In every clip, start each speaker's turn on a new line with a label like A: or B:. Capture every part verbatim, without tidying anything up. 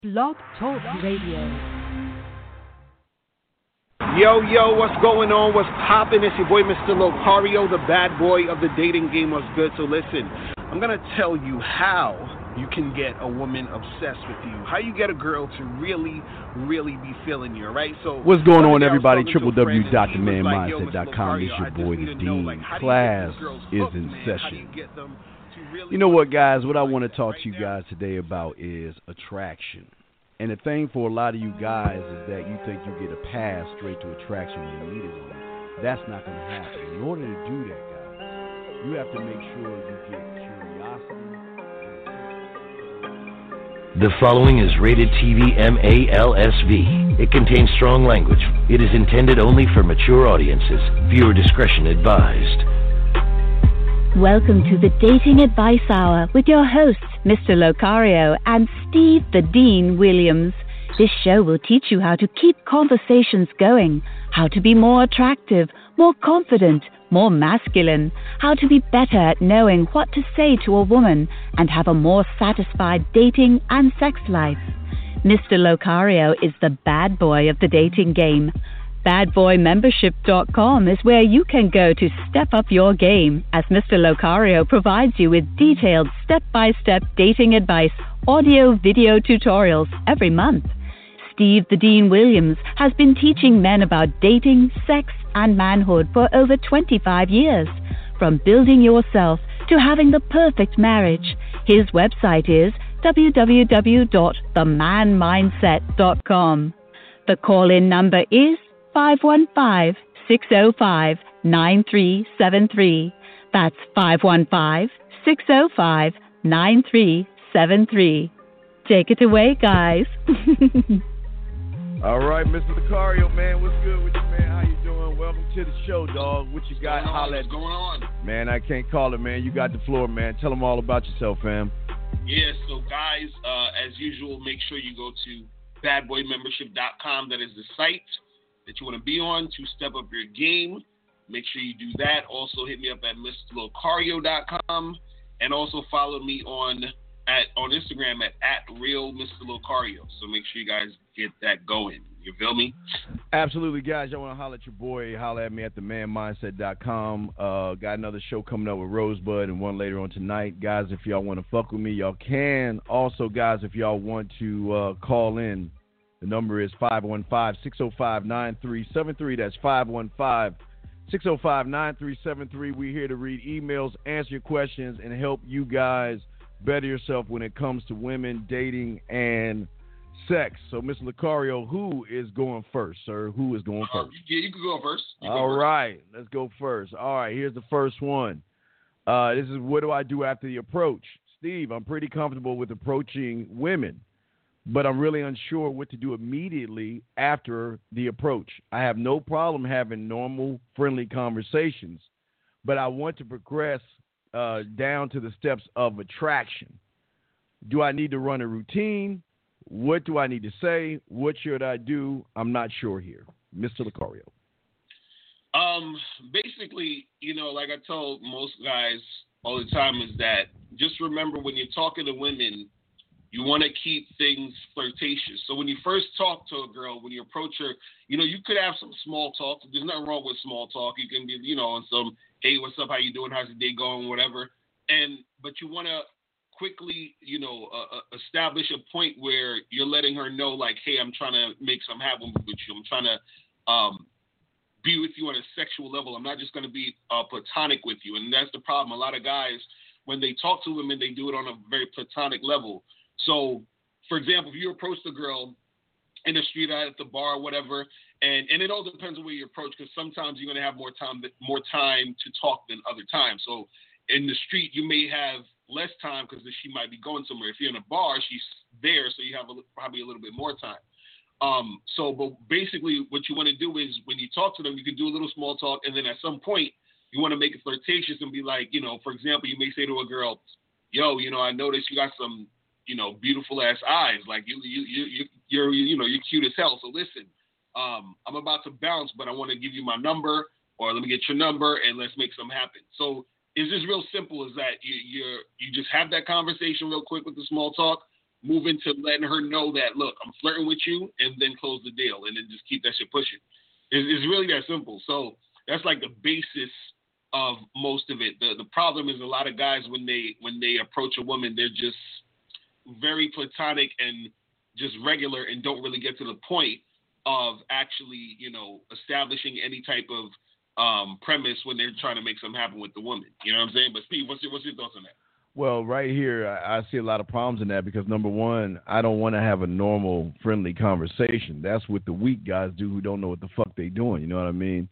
A: Blog Talk Radio.
B: Yo, yo, what's going on? What's poppin'? It's your boy, Mister Locario, the bad boy of the dating game. What's good? So listen, I'm going to tell you how you can get a woman obsessed with you. How you get a girl to really, really be feeling you, right? So
C: what's going on, everybody? w w w dot the man mindset dot com. It's your boy, the Dean. Class is in session. You know what, guys? What I want to talk to you guys today about is attraction. And the thing for a lot of you guys is that you think you get a pass straight to attraction when you meet a woman. That's not going to happen. In order to do that, guys, you have to make sure you get curiosity.
D: The following is rated T V M A L S V. It contains strong language. It is intended only for mature audiences. Viewer discretion advised.
A: Welcome to the Dating Advice Hour with your hosts, Mister Locario and Steve the Dean Williams. This show will teach you how to keep conversations going, how to be more attractive, more confident, more masculine, how to be better at knowing what to say to a woman, and have a more satisfied dating and sex life. Mister Locario is the bad boy of the dating game. bad boy membership dot com is where you can go to step up your game, as Mister Locario provides you with detailed step-by-step dating advice, audio, video tutorials every month. Steve the Dean Williams has been teaching men about dating, sex, and manhood for over twenty-five years. From building yourself to having the perfect marriage, his website is w w w dot the man mindset dot com. The call-in number is five one five, six oh five, nine three seven three. That's five one five, six oh five, nine three seven three. Take it away, guys.
C: All right, Mister Locario, man, what's good with you, man? How you doing? Welcome to the show, dog. What you got?
E: Holla at. What's going on?
C: Man, I can't call it, man. You got the floor, man. Tell them all about yourself, fam.
E: Yeah, so guys, uh, as usual, make sure you go to bad boy membership dot com. That is the site that you want to be on to step up your game. Make sure you do that. Also, hit me up at Mister Locario dot com, and also follow me on at on Instagram at, at real Mister Locario. So make sure you guys get that going. You feel me?
C: Absolutely, guys. Y'all want to holler at your boy, holler at me at the man mindset dot com. Uh, got another show coming up with Rosebud and one later on tonight. Guys, if y'all want to fuck with me, y'all can. Also, guys, if y'all want to uh, call in, the number is five one five, six oh five, nine three seven three. That's five one five, six oh five, nine three seven three. We're here to read emails, answer your questions, and help you guys better yourself when it comes to women, dating, and sex. So, Mister Locario, who is going first, sir? Who is going
E: uh,
C: first?
E: Yeah, you can go first. You
C: All
E: go
C: right,
E: first.
C: Let's go first. All right, here's the first one. Uh, this is what do I do after the approach? Steve, I'm pretty comfortable with approaching women, but I'm really unsure what to do immediately after the approach. I have no problem having normal, friendly conversations, but I want to progress uh, down to the steps of attraction. Do I need to run a routine? What do I need to say? What should I do? I'm not sure here. Mister Locario.
E: Um, basically, you know, like I told most guys all the time is that just remember when you're talking to women, you want to keep things flirtatious. So when you first talk to a girl, when you approach her, you know, you could have some small talk. There's nothing wrong with small talk. You can be, you know, on some, hey, what's up? How you doing? How's the day going? Whatever. And, but you want to quickly, you know, uh, establish a point where you're letting her know, like, hey, I'm trying to make something happen with you. I'm trying to um, be with you on a sexual level. I'm not just going to be uh, platonic with you. And that's the problem. A lot of guys, when they talk to women, they do it on a very platonic level. So, for example, if you approach the girl in the street, at the bar, whatever, and, and it all depends on where you approach, because sometimes you're going to have more time more time to talk than other times. So in the street, you may have less time because she might be going somewhere. If you're in a bar, she's there, so you have a, probably a little bit more time. Um, so, but basically what you want to do is when you talk to them, you can do a little small talk, and then at some point, you want to make it flirtatious and be like, you know, for example, you may say to a girl, yo, you know, I noticed you got some, you know, beautiful ass eyes. Like you, you, you, you you're, you know, you're cute as hell. So listen, um, I'm about to bounce, but I want to give you my number, or let me get your number and let's make something happen. So it's just real simple as that. You, you're, you just have that conversation real quick with the small talk. move into letting her know that, look, I'm flirting with you, and then close the deal, and then just keep that shit pushing. It's, it's really that simple. So that's like the basis of most of it. The the problem is a lot of guys, when they when they approach a woman, they're just very platonic and just regular and don't really get to the point of actually, you know, establishing any type of um, premise when they're trying to make something happen with the woman. You know what I'm saying? But Steve, what's your, what's your thoughts on that?
C: Well, right here, I, I see a lot of problems in that because, number one, I don't want to have a normal, friendly conversation. That's what the weak guys do who don't know what the fuck they doing. You know what I mean?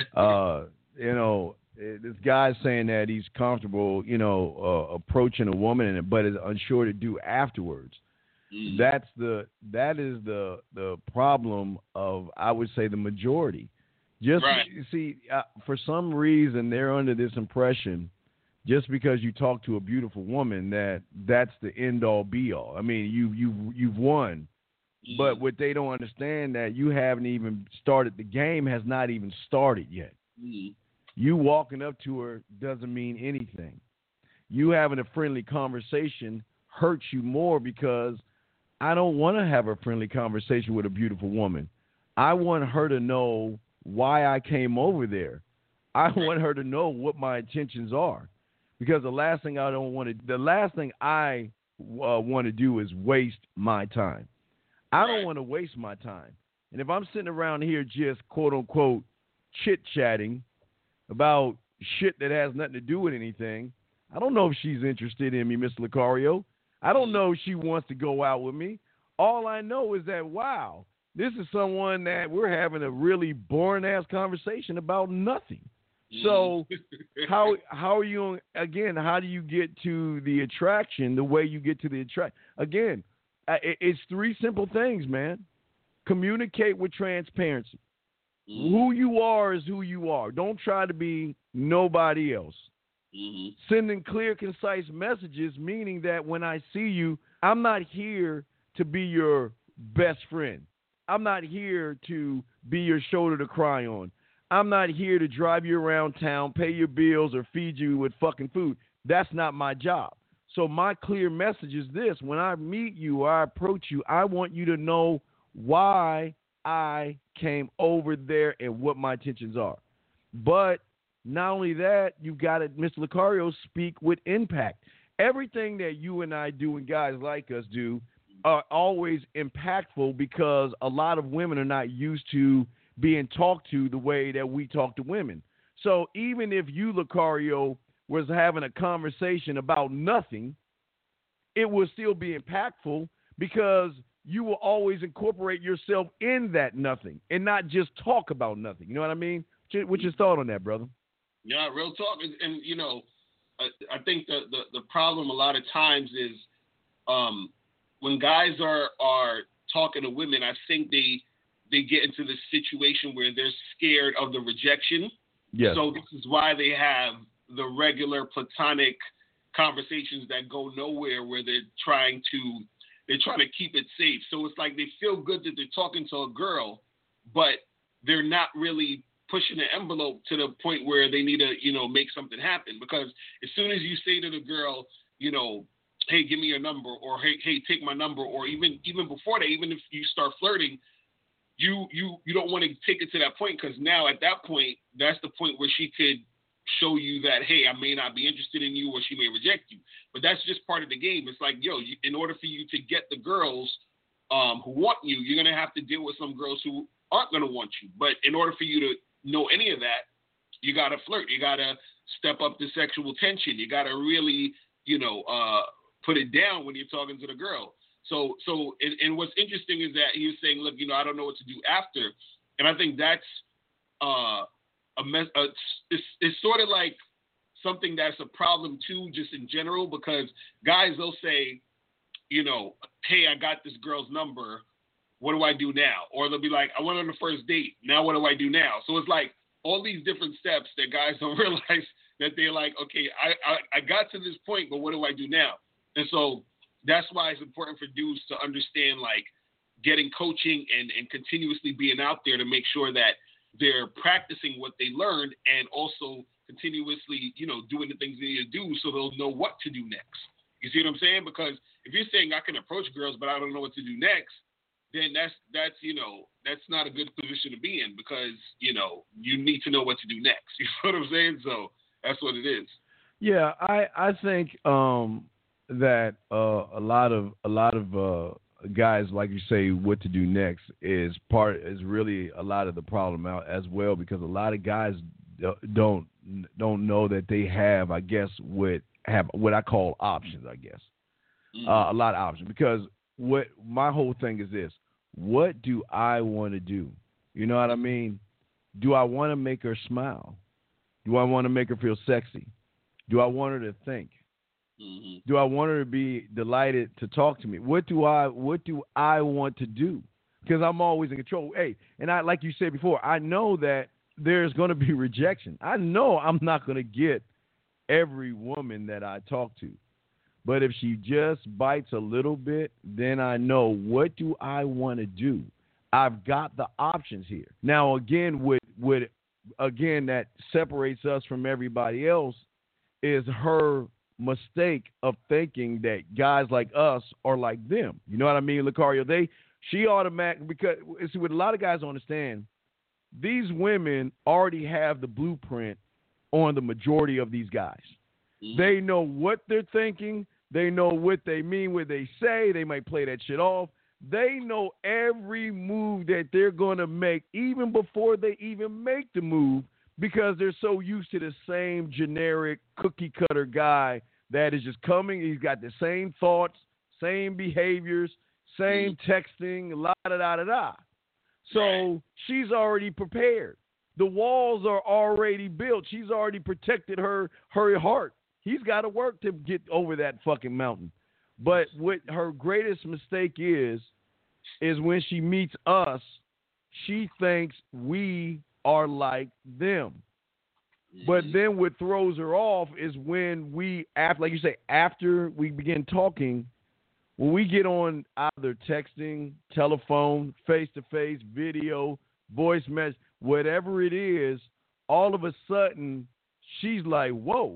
C: uh, you know, this guy's saying that he's comfortable, you know, uh, approaching a woman, but is unsure to do afterwards. Mm. That's the that is the the problem of, I would say, the majority. Just right. You see, uh, for some reason, they're under this impression, just because you talk to a beautiful woman, that that's the end all be all. I mean, you you you've won, mm. but what they don't understand, that you haven't even started. The game has not even started yet. Mm. You walking up to her doesn't mean anything. You having a friendly conversation hurts you more, because I don't want to have a friendly conversation with a beautiful woman. I want her to know why I came over there. I want her to know what my intentions are, because the last thing I don't want to, the last thing I uh, want to do is waste my time. I don't want to waste my time. And if I'm sitting around here just quote unquote chit chatting about shit that has nothing to do with anything, I don't know if she's interested in me, Mister Lucario. I don't know if she wants to go out with me. All I know is that, wow, this is someone that we're having a really boring-ass conversation about nothing. So how how are you, again, how do you get to the attraction the way you get to the attraction? Again, it's three simple things, man. Communicate with transparency. Mm-hmm. Who you are is who you are. Don't try to be nobody else. Mm-hmm. Sending clear, concise messages, meaning that when I see you, I'm not here to be your best friend. I'm not here to be your shoulder to cry on. I'm not here to drive you around town, pay your bills, or feed you with fucking food. That's not my job. So my clear message is this. When I meet you or I approach you, I want you to know why I came over there and what my intentions are. But not only that, you've got to, Mister Lucario, speak with impact. Everything that you and I do and guys like us do are always impactful, because a lot of women are not used to being talked to the way that we talk to women. So even if you, Lucario, was having a conversation about nothing, it will still be impactful, because you will always incorporate yourself in that nothing and not just talk about nothing. You know what I mean? What's your thought on that, brother?
E: Yeah, real talk. And, and you know, I, I think the, the, the problem a lot of times is um, when guys are, are talking to women, I think they they get into this situation where they're scared of the rejection.
C: Yes.
E: So this is why they have the regular platonic conversations that go nowhere, where they're trying to they're trying to keep it safe. So it's like they feel good that they're talking to a girl, but they're not really pushing the envelope to the point where they need to, you know, make something happen. Because as soon as you say to the girl, you know, hey, give me your number, or hey, hey, take my number, or even even before that, even if you start flirting, you you you don't want to take it to that point, because now at that point, that's the point where she could show you that, hey, I may not be interested in you, or she may reject you. But that's just part of the game. It's like, yo, you, in order for you to get the girls um, who want you, you're going to have to deal with some girls who aren't going to want you. But in order for you to know any of that, you got to flirt. You got to step up the sexual tension. You got to really, you know, uh, put it down when you're talking to the girl. So, so, and, and what's interesting is that he was saying, look, you know, I don't know what to do after. And I think that's uh, a mess. Uh, it's, it's sort of like something that's a problem too, just in general, because guys, they'll say, you know, hey, I got this girl's number. What do I do now? Or they'll be like, I went on the first date. Now what do I do now? So it's like all these different steps that guys don't realize that they're like, okay, I, I, I got to this point, but what do I do now? And so that's why it's important for dudes to understand, like, getting coaching and, and continuously being out there to make sure that they're practicing what they learned, and also continuously, you know, doing the things they need to do so they'll know what to do next. You see what I'm saying? Because if you're saying I can approach girls, but I don't know what to do next, then that's that's you know that's not a good position to be in, because you know you need to know what to do next. You know what I'm saying? So that's what it is.
C: Yeah, I I think um, that uh, a lot of a lot of uh, guys, like you say, what to do next is part is really a lot of the problem out as well, because a lot of guys don't don't know that they have, I guess, what have what I call options. I guess mm-hmm. uh, a lot of options, because what my whole thing is this: what do I want to do? You know what I mean? Do I want to make her smile? Do I want to make her feel sexy? Do I want her to think? Mm-hmm. Do I want her to be delighted to talk to me? What do I What do I want to do? Because I'm always in control. Hey, and I, like you said before, I know that there's going to be rejection. I know I'm not going to get every woman that I talk to. But if she just bites a little bit, then I know, what do I want to do? I've got the options here. Now, again, with, with again that separates us from everybody else is her mistake of thinking that guys like us are like them. You know what I mean, Lucario? They, she automatically, because it's what a lot of guys don't understand, these women already have the blueprint on the majority of these guys. Mm-hmm. They know what they're thinking. They know what they mean when they say. They might play that shit off. They know every move that they're going to make, even before they even make the move, because they're so used to the same generic cookie cutter guy that is just coming. He's got the same thoughts, same behaviors, same texting, la da da da da. So she's already prepared. The walls are already built. She's already protected her her heart. He's got to work to get over that fucking mountain. But what her greatest mistake is, is when she meets us, she thinks we are like them. But then what throws her off is when we, after, like you say, after we begin talking, when we get on either texting, telephone, face-to-face, video, voice message, whatever it is, all of a sudden she's like, whoa,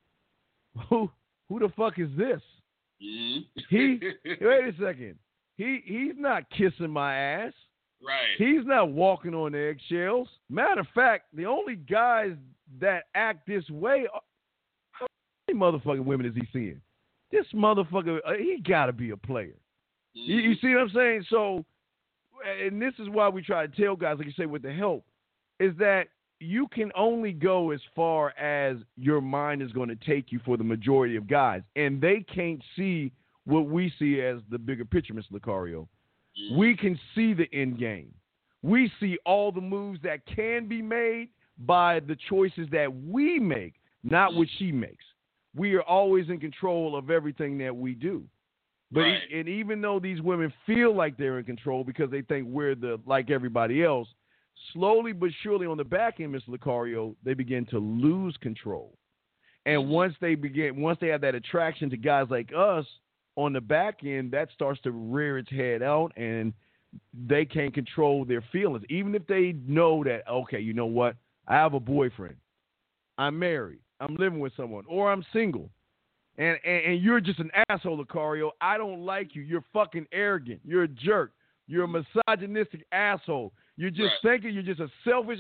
C: who who the fuck is this? Mm-hmm. He wait a second. He he's not kissing my ass.
E: Right.
C: He's not walking on eggshells. Matter of fact, the only guys that act this way, how many motherfucking women is he seeing? This motherfucker, uh, he got to be a player. Mm-hmm. You, you see what I'm saying? So, and this is why we try to tell guys, like you say, with the help, is that you can only go as far as your mind is going to take you for the majority of guys. And they can't see what we see as the bigger picture, Mister Lucario. Mm-hmm. We can see the end game. We see all the moves that can be made by the choices that we make, not what she makes. We are always in control of everything that we do. But
E: right.
C: e- and even though these women feel like they're in control because they think we're the like everybody else, slowly but surely on the back end, Mister Lucario, they begin to lose control. And mm-hmm. once they begin, once they have that attraction to guys like us on the back end, that starts to rear its head out, and they can't control their feelings. Even if they know that, okay, you know what? I have a boyfriend. I'm married. I'm living with someone, or I'm single. And, and and you're just an asshole, Lucario. I don't like you. You're fucking arrogant. You're a jerk. You're a misogynistic asshole. You're just right. thinking you're just a selfish.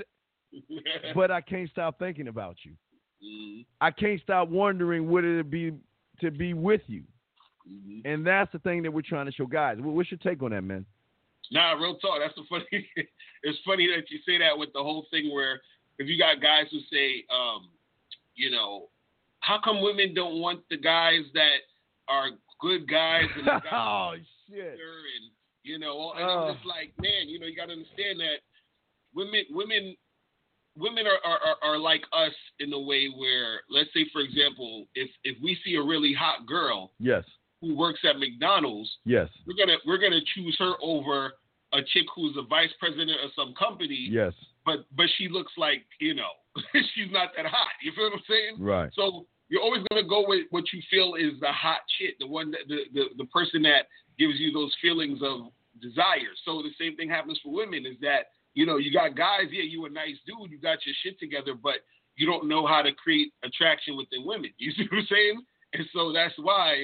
C: But I can't stop thinking about you. Mm-hmm. I can't stop wondering what it'd be to be with you. Mm-hmm. And that's the thing that we're trying to show guys. What's your take on that, man?
E: Nah, real talk. That's the funny. It's funny that you say that with the whole thing where if you got guys who say, um, you know, how come women don't want the guys that are good guys and the guys
C: oh shit,
E: and you know, and oh. I'm just like, man, you know, you got to understand that women, women, women are, are are like us in the way where, let's say, for example, if if we see a really hot girl,
C: yes,
E: who works at McDonald's,
C: yes,
E: we're gonna we're gonna choose her over a chick who's a vice president of some company,
C: yes,
E: but but she looks like, you know, she's not that hot. You feel what I'm saying?
C: Right.
E: So you're always gonna go with what you feel is the hot chick, the one that the, the, the person that gives you those feelings of desire. So the same thing happens for women is that, you know, you got guys, yeah, you a nice dude, you got your shit together, but you don't know how to create attraction within women. You see what I'm saying? And so that's why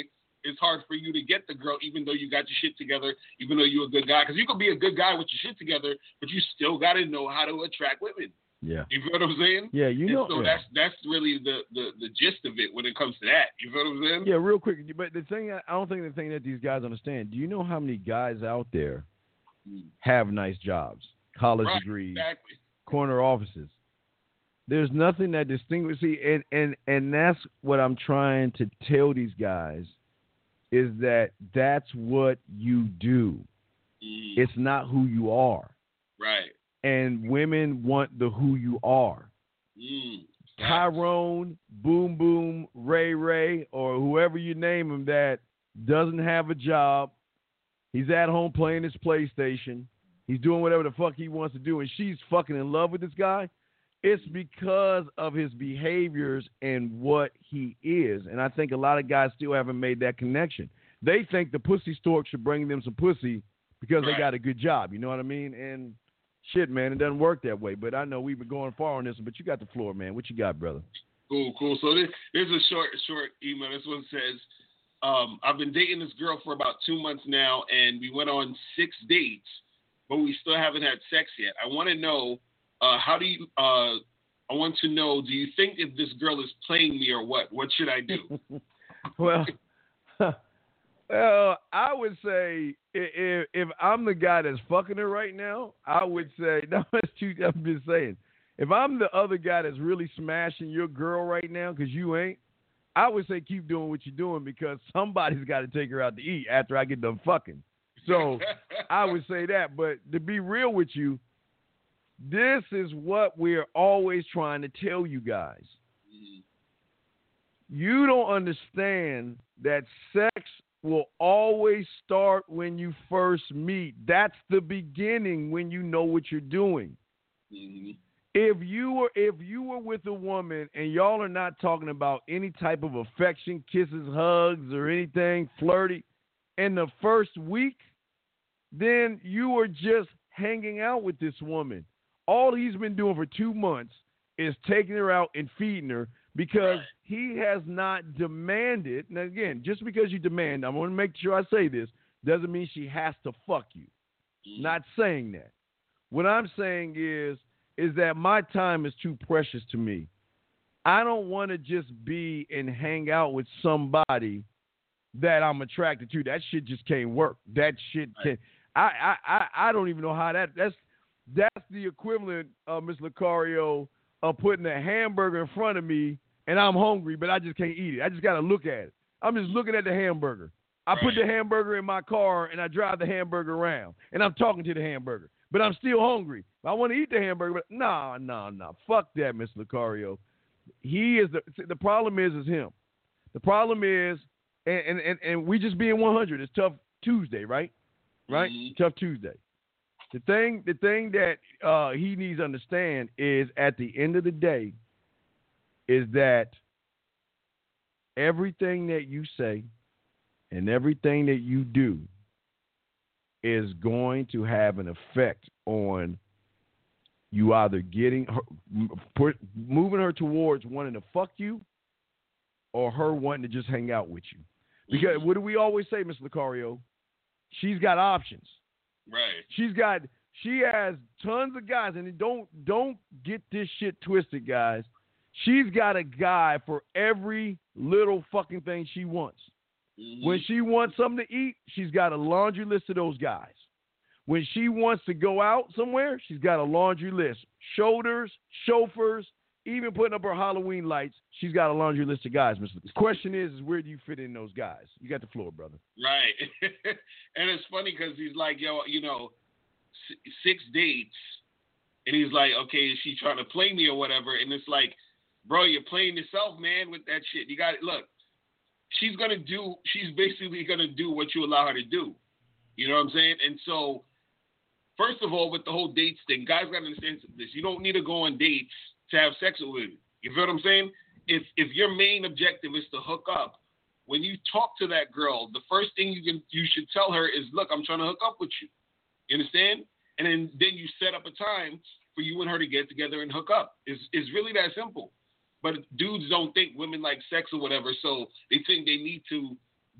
E: it's hard for you to get the girl, even though you got your shit together, even though you're a good guy. Because you could be a good guy with your shit together, but you still got to know how to attract women.
C: Yeah.
E: You feel what I'm saying?
C: Yeah, you
E: and
C: know.
E: So
C: yeah.
E: that's that's really the, the, the gist of it when it comes to that. You feel what I'm saying?
C: Yeah, real quick. But the thing, I don't think the thing that these guys understand. Do you know how many guys out there mm. have nice jobs, college
E: right,
C: degrees,
E: exactly.
C: corner offices? There's nothing that distinguishes, and, and, and that's what I'm trying to tell these guys, is that that's what you do.
E: Mm.
C: It's not who you are.
E: Right.
C: And women want the who you are.
E: Mm.
C: Tyrone, Boom Boom, Ray Ray, or whoever you name him that doesn't have a job. He's at home playing his PlayStation. He's doing whatever the fuck he wants to do, and she's fucking in love with this guy. It's because of his behaviors and what he is. And I think a lot of guys still haven't made that connection. They think the pussy stork should bring them some pussy because right. they got a good job. You know what I mean? And shit, man, it doesn't work that way. But I know we've been going far on this, but you got the floor, man. What you got, brother?
E: Cool, cool. So this, this is a short, short email. This one says, um, I've been dating this girl for about two months now, and we went on six dates, but we still haven't had sex yet. I want to know, Uh, how do you, uh, I want to know, do you think if this girl is playing me or what? What should I do?
C: well, well, I would say if, if I'm the guy that's fucking her right now, I would say, no, that's too, I'm just saying. If I'm the other guy that's really smashing your girl right now because you ain't, I would say keep doing what you're doing because somebody's got to take her out to eat after I get done fucking. So I would say that. But to be real with you, this is what we're always trying to tell you guys. Mm-hmm. You don't understand that sex will always start when you first meet. That's the beginning when you know what you're doing. Mm-hmm. If you were if you were with a woman and y'all are not talking about any type of affection, kisses, hugs, or anything flirty in the first week, then you are just hanging out with this woman. All he's been doing for two months is taking her out and feeding her because he has not demanded. Now, again, just because you demand, I want to make sure I say this, doesn't mean she has to fuck you. Mm-hmm. Not saying that. What I'm saying is, is that my time is too precious to me. I don't want to just be and hang out with somebody that I'm attracted to. That shit just can't work. That shit can't. I, I, I, I don't even know how that, that's, That's the equivalent, uh, Miss Lucario, of putting a hamburger in front of me, and I'm hungry, but I just can't eat it. I just got to look at it. I'm just looking at the hamburger. I right. put the hamburger in my car, and I drive the hamburger around, and I'm talking to the hamburger, but I'm still hungry. I want to eat the hamburger, but nah, nah, nah. Fuck that, Miss Lucario. He is the the problem is is him. The problem is, and and and we just being one hundred. It's Tough Tuesday, right? Right? Mm-hmm. Tough Tuesday. The thing, the thing that uh, he needs to understand is, at the end of the day, is that everything that you say and everything that you do is going to have an effect on you either getting her, put, moving her towards wanting to fuck you, or her wanting to just hang out with you. Because what do we always say, Miss Lucario? She's got options.
E: Right.
C: She's got, she has tons of guys, and don't don't get this shit twisted, guys. She's got a guy for every little fucking thing she wants. Mm-hmm. When she wants something to eat, she's got a laundry list of those guys. When she wants to go out somewhere, she's got a laundry list. Shoulders, chauffeurs, even putting up her Halloween lights, she's got a laundry list of guys. The question is, is where do you fit in those guys? You got the floor, brother.
E: Right. And it's funny because he's like, yo, you know, six dates. And he's like, okay, is she trying to play me or whatever? And it's like, bro, you're playing yourself, man, with that shit. You got it. Look, she's going to do, she's basically going to do what you allow her to do. You know what I'm saying? And so, first of all, with the whole dates thing, guys got to understand this. You don't need to go on dates to have sex with women. You feel what I'm saying? If if your main objective is to hook up, when you talk to that girl, the first thing you can you should tell her is, look, I'm trying to hook up with you. You understand? And then, then you set up a time for you and her to get together and hook up. It's, it's really that simple. But dudes don't think women like sex or whatever, so they think they need to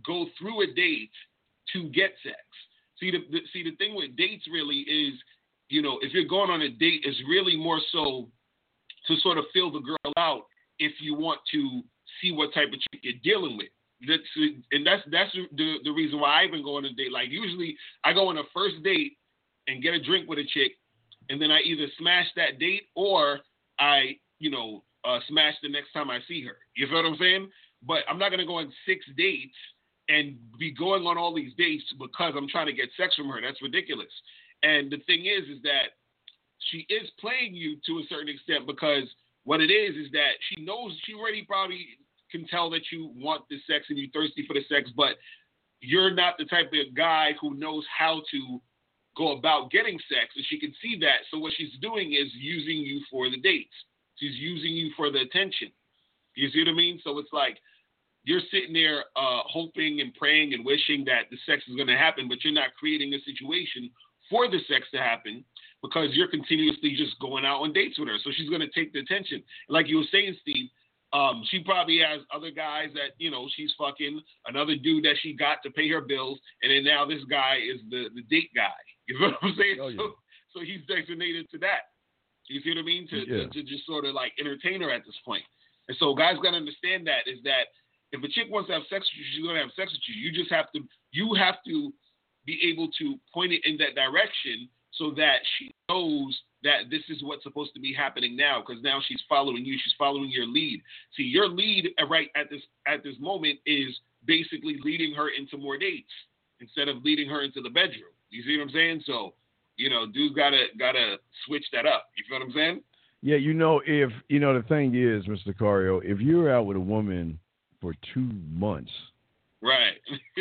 E: go through a date to get sex. See, the, the see the thing with dates really is, you know, if you're going on a date, it's really more so to sort of feel the girl out if you want to see what type of chick you're dealing with. That's, and that's that's the, the reason why I even go on a date. Like, usually I go on a first date and get a drink with a chick, and then I either smash that date or I, you know, uh, smash the next time I see her. You feel what I'm saying? But I'm not going to go on six dates and be going on all these dates because I'm trying to get sex from her. That's ridiculous. And the thing is, is that she is playing you to a certain extent, because what it is is that she knows, she already probably can tell that you want the sex and you're thirsty for the sex, but you're not the type of guy who knows how to go about getting sex, and she can see that. So what she's doing is using you for the dates. She's using you for the attention. You see what I mean? So it's like you're sitting there uh, hoping and praying and wishing that the sex is going to happen, but you're not creating a situation for the sex to happen because you're continuously just going out on dates with her. So she's going to take the attention. Like you were saying, Steve, um, she probably has other guys that, you know, she's fucking, another dude that she got to pay her bills, and then now this guy is the, the date guy. You know what I'm saying? Oh, yeah. So, so he's designated to that. You see what I mean? To, yeah. to, to just sort of like entertain her at this point. And so guys got to understand that is that if a chick wants to have sex with you, she's going to have sex with you. You just have to, you have to be able to point it in that direction so that she knows that this is what's supposed to be happening now, because now she's following you. She's following your lead. See, your lead right at this at this moment is basically leading her into more dates instead of leading her into the bedroom. You see what I'm saying? So, you know, dudes gotta gotta switch that up. You feel what I'm saying?
C: Yeah, you know, if you know the thing is, Mister Cario, if you're out with a woman for two months,
E: right?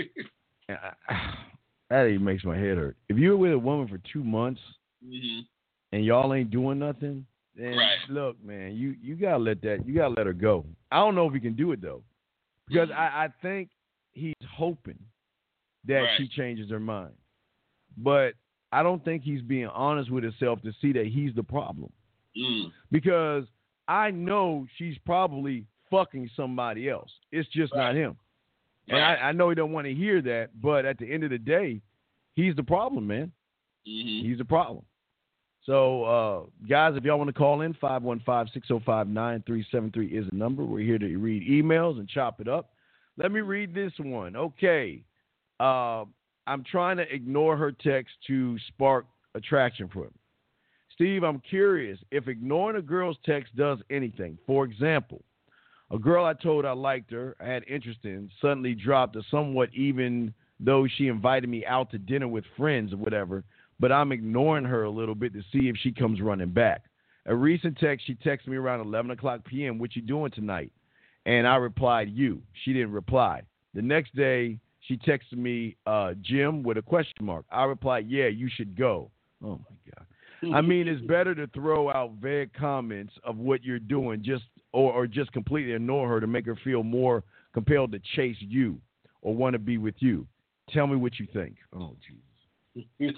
C: That even makes my head hurt. If you're with a woman for two months
E: mm-hmm.
C: and y'all ain't doing nothing, then
E: right.
C: look, man, you, you gotta let that you gotta let her go. I don't know if he can do it though, because
E: mm-hmm.
C: I, I think he's hoping that
E: right.
C: she changes her mind, but I don't think he's being honest with himself to see that he's the problem.
E: Mm.
C: Because I know she's probably fucking somebody else. It's just
E: right.
C: not him. And
E: right.
C: I, I know he don't want to hear that, but at the end of the day, he's the problem, man.
E: Mm-hmm.
C: He's the problem. So, uh, guys, if y'all want to call in, five one five, six oh five, nine three seven three is the number. We're here to read emails and chop it up. Let me read this one. Okay. Uh, I'm trying to ignore her text to spark attraction for him. Steve, I'm curious if ignoring a girl's text does anything. For example, a girl I told I liked her, I had interest in, suddenly dropped a somewhat, even though she invited me out to dinner with friends or whatever, but I'm ignoring her a little bit to see if she comes running back. A recent text, she texted me around eleven o'clock p.m., what you doing tonight? And I replied, you. She didn't reply. The next day, she texted me, uh, Jim, with a question mark. I replied, yeah, you should go. Oh, my God. I mean, it's better to throw out vague comments of what you're doing just or, or just completely ignore her to make her feel more compelled to chase you or want to be with you. Tell me what you think. Oh, Jesus.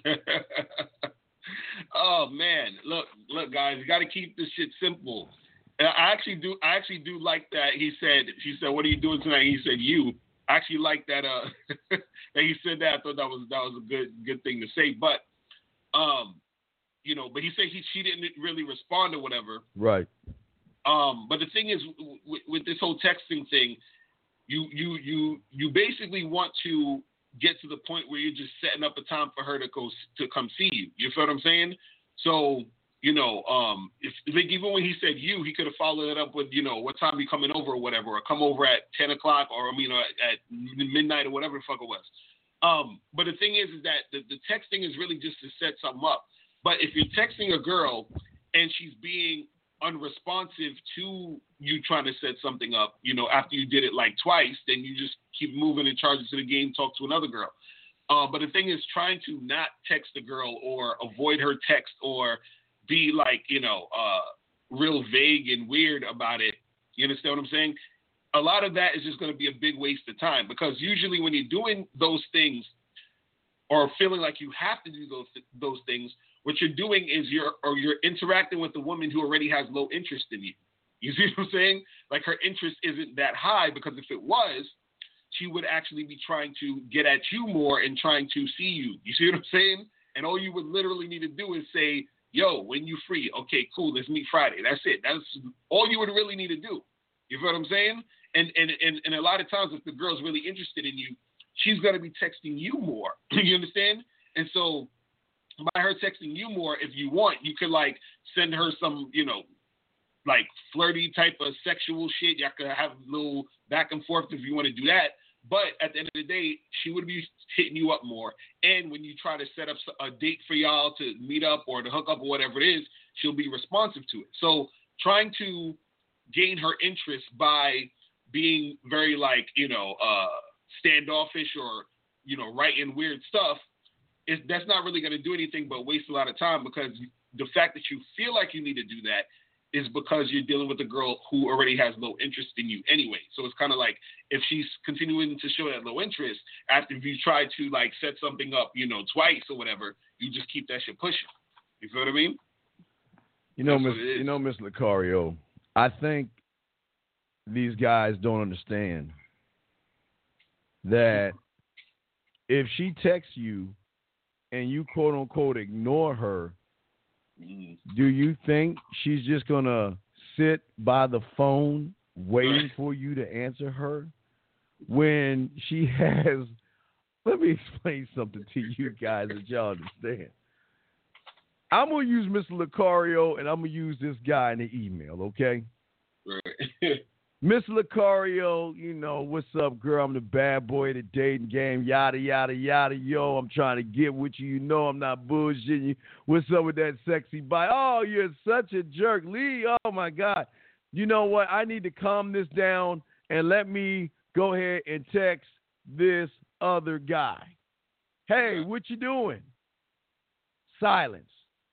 E: Oh, man. Look, look, guys, you got to keep this shit simple. And I actually do I actually do like that. He said, she said, what are you doing tonight? He said, you. I actually like that uh, that he said that. I thought that was that was a good good thing to say. But um you know, but he said he she didn't really respond or whatever.
C: Right.
E: Um, but the thing is, with, with this whole texting thing, you you you you basically want to get to the point where you're just setting up a time for her to go to come see you. You feel what I'm saying? So, you know, um, if like even when he said you, he could have followed it up with, you know, what time you coming over or whatever, or come over at ten o'clock, or I mean, uh, at midnight or whatever the fuck it was. Um, but the thing is, is that the, the texting is really just to set something up. But if you're texting a girl and she's being unresponsive to you trying to set something up, you know, after you did it like twice, then you just keep moving and charging to the game, talk to another girl. Uh, but the thing is, trying to not text a girl or avoid her text or be like, you know, uh, real vague and weird about it. You understand what I'm saying? A lot of that is just going to be a big waste of time, because usually when you're doing those things or feeling like you have to do those those things, what you're doing is you're or you're interacting with a woman who already has low interest in you. You see what I'm saying? Like, her interest isn't that high, because if it was, she would actually be trying to get at you more and trying to see you. You see what I'm saying? And all you would literally need to do is say, yo, when you free? Okay, cool, let's meet Friday. That's it. That's all you would really need to do. You feel what I'm saying? And and and, and a lot of times if the girl's really interested in you, she's going to be texting you more. You understand? And so by her texting you more, if you want, you could like send her some, you know, like flirty type of sexual shit. Y'all could have a little back and forth if you want to do that. But at the end of the day, she would be hitting you up more. And when you try to set up a date for y'all to meet up or to hook up or whatever it is, she'll be responsive to it. So trying to gain her interest by being very like, you know, uh, standoffish or, you know, writing weird stuff, is that's not really going to do anything but waste a lot of time, because the fact that you feel like you need to do that is because you're dealing with a girl who already has low interest in you anyway. So it's kind of like if she's continuing to show that low interest after you try to like set something up, you know, twice or whatever, you just keep that shit pushing. You feel what I mean?
C: You know, Miss you know, Miss Lucario, I think these guys don't understand that if she texts you and you quote unquote ignore her, do you think she's just going to sit by the phone waiting for you to answer her when she has, let me explain something to you guys that y'all understand. I'm going to use Mister Lucario and I'm going to use this guy in the email, okay?
E: Right.
C: Mister Lucario, you know, what's up, girl? I'm the bad boy of the dating game, yada, yada, yada. Yo, I'm trying to get with you. You know I'm not bullshitting you. What's up with that sexy bite? Oh, you're such a jerk. Lee, oh, my God. You know what? I need to calm this down and let me go ahead and text this other guy. Hey, what you doing? Silence.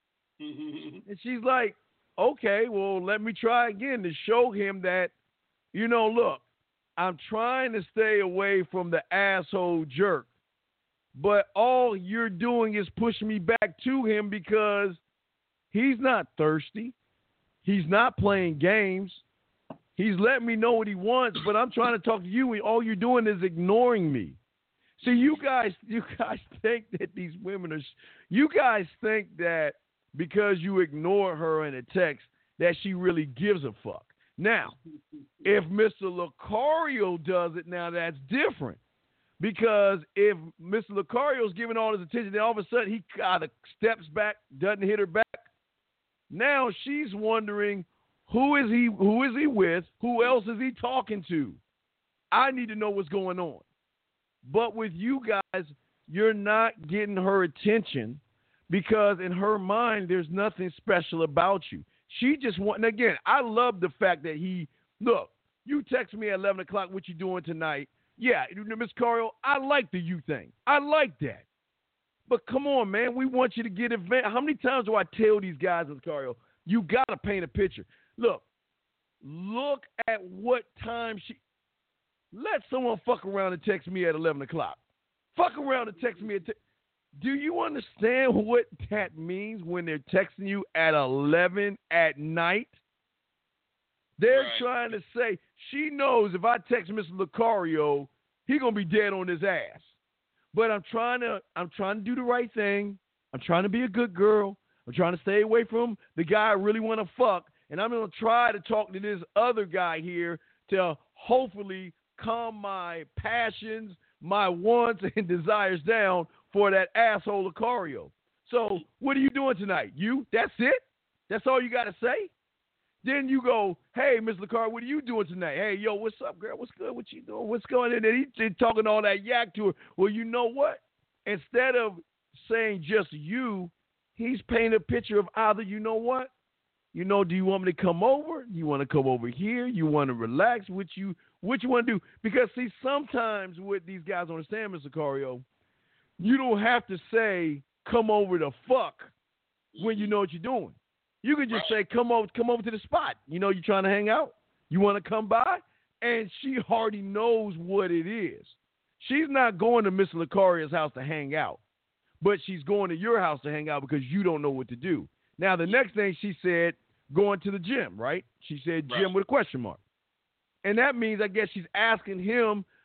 C: And she's like, okay, well, let me try again to show him that, you know, look, I'm trying to stay away from the asshole jerk, but all you're doing is pushing me back to him because he's not thirsty. He's not playing games. He's letting me know what he wants, but I'm trying to talk to you, and all you're doing is ignoring me. See, you guys, you guys think that these women are, you guys think that because you ignore her in a text that she really gives a fuck. Now, if Mister Lucario does it, now that's different. Because if Mister Lucario's giving all his attention, then all of a sudden he kind of steps back, doesn't hit her back. Now she's wondering, who is he, who is he with? Who else is he talking to? I need to know what's going on. But with you guys, you're not getting her attention because in her mind, there's nothing special about you. She just want, and again, I love the fact that he, look, you text me at eleven o'clock, what you doing tonight? Yeah, Miss Cario, I like the you thing. I like that. But come on, man, we want you to get advanced. How many times do I tell these guys, Miss Cario, you got to paint a picture. Look, look at what time she, let someone fuck around and text me at eleven o'clock. Fuck around and text me at, te- do you understand what that means when they're texting you at eleven at night? They're right. Trying to say, she knows if I text Mister Lucario, he going to be dead on his ass. But I'm trying to I'm trying to do the right thing. I'm trying to be a good girl. I'm trying to stay away from the guy I really want to fuck. And I'm going to try to talk to this other guy here to hopefully calm my passions, my wants and desires down for that asshole Lucario. So what are you doing tonight? You? That's it? That's all you got to say? Then you go, hey, Miss Lucario, what are you doing tonight? Hey, yo, what's up, girl? What's good? What you doing? What's going on? And he's talking all that yak to her. Well, you know what? Instead of saying just you, he's painting a picture of either, you know what? You know, do you want me to come over? You want to come over here? You want to relax? What you, what you want to do? Because, see, sometimes what these guys don't understand, Mister Lucario, you don't have to say, come over to fuck when you know what you're doing. You can just say, come over, come over to the spot. You know you're trying to hang out. You want to come by? And she already knows what it is. She's not going to Mister Lucario's house to hang out, but she's going to your house to hang out because you don't know what to do. Now, the next thing she said, going to the gym, right? She said gym right. with a question mark. And that means, I guess, she's asking him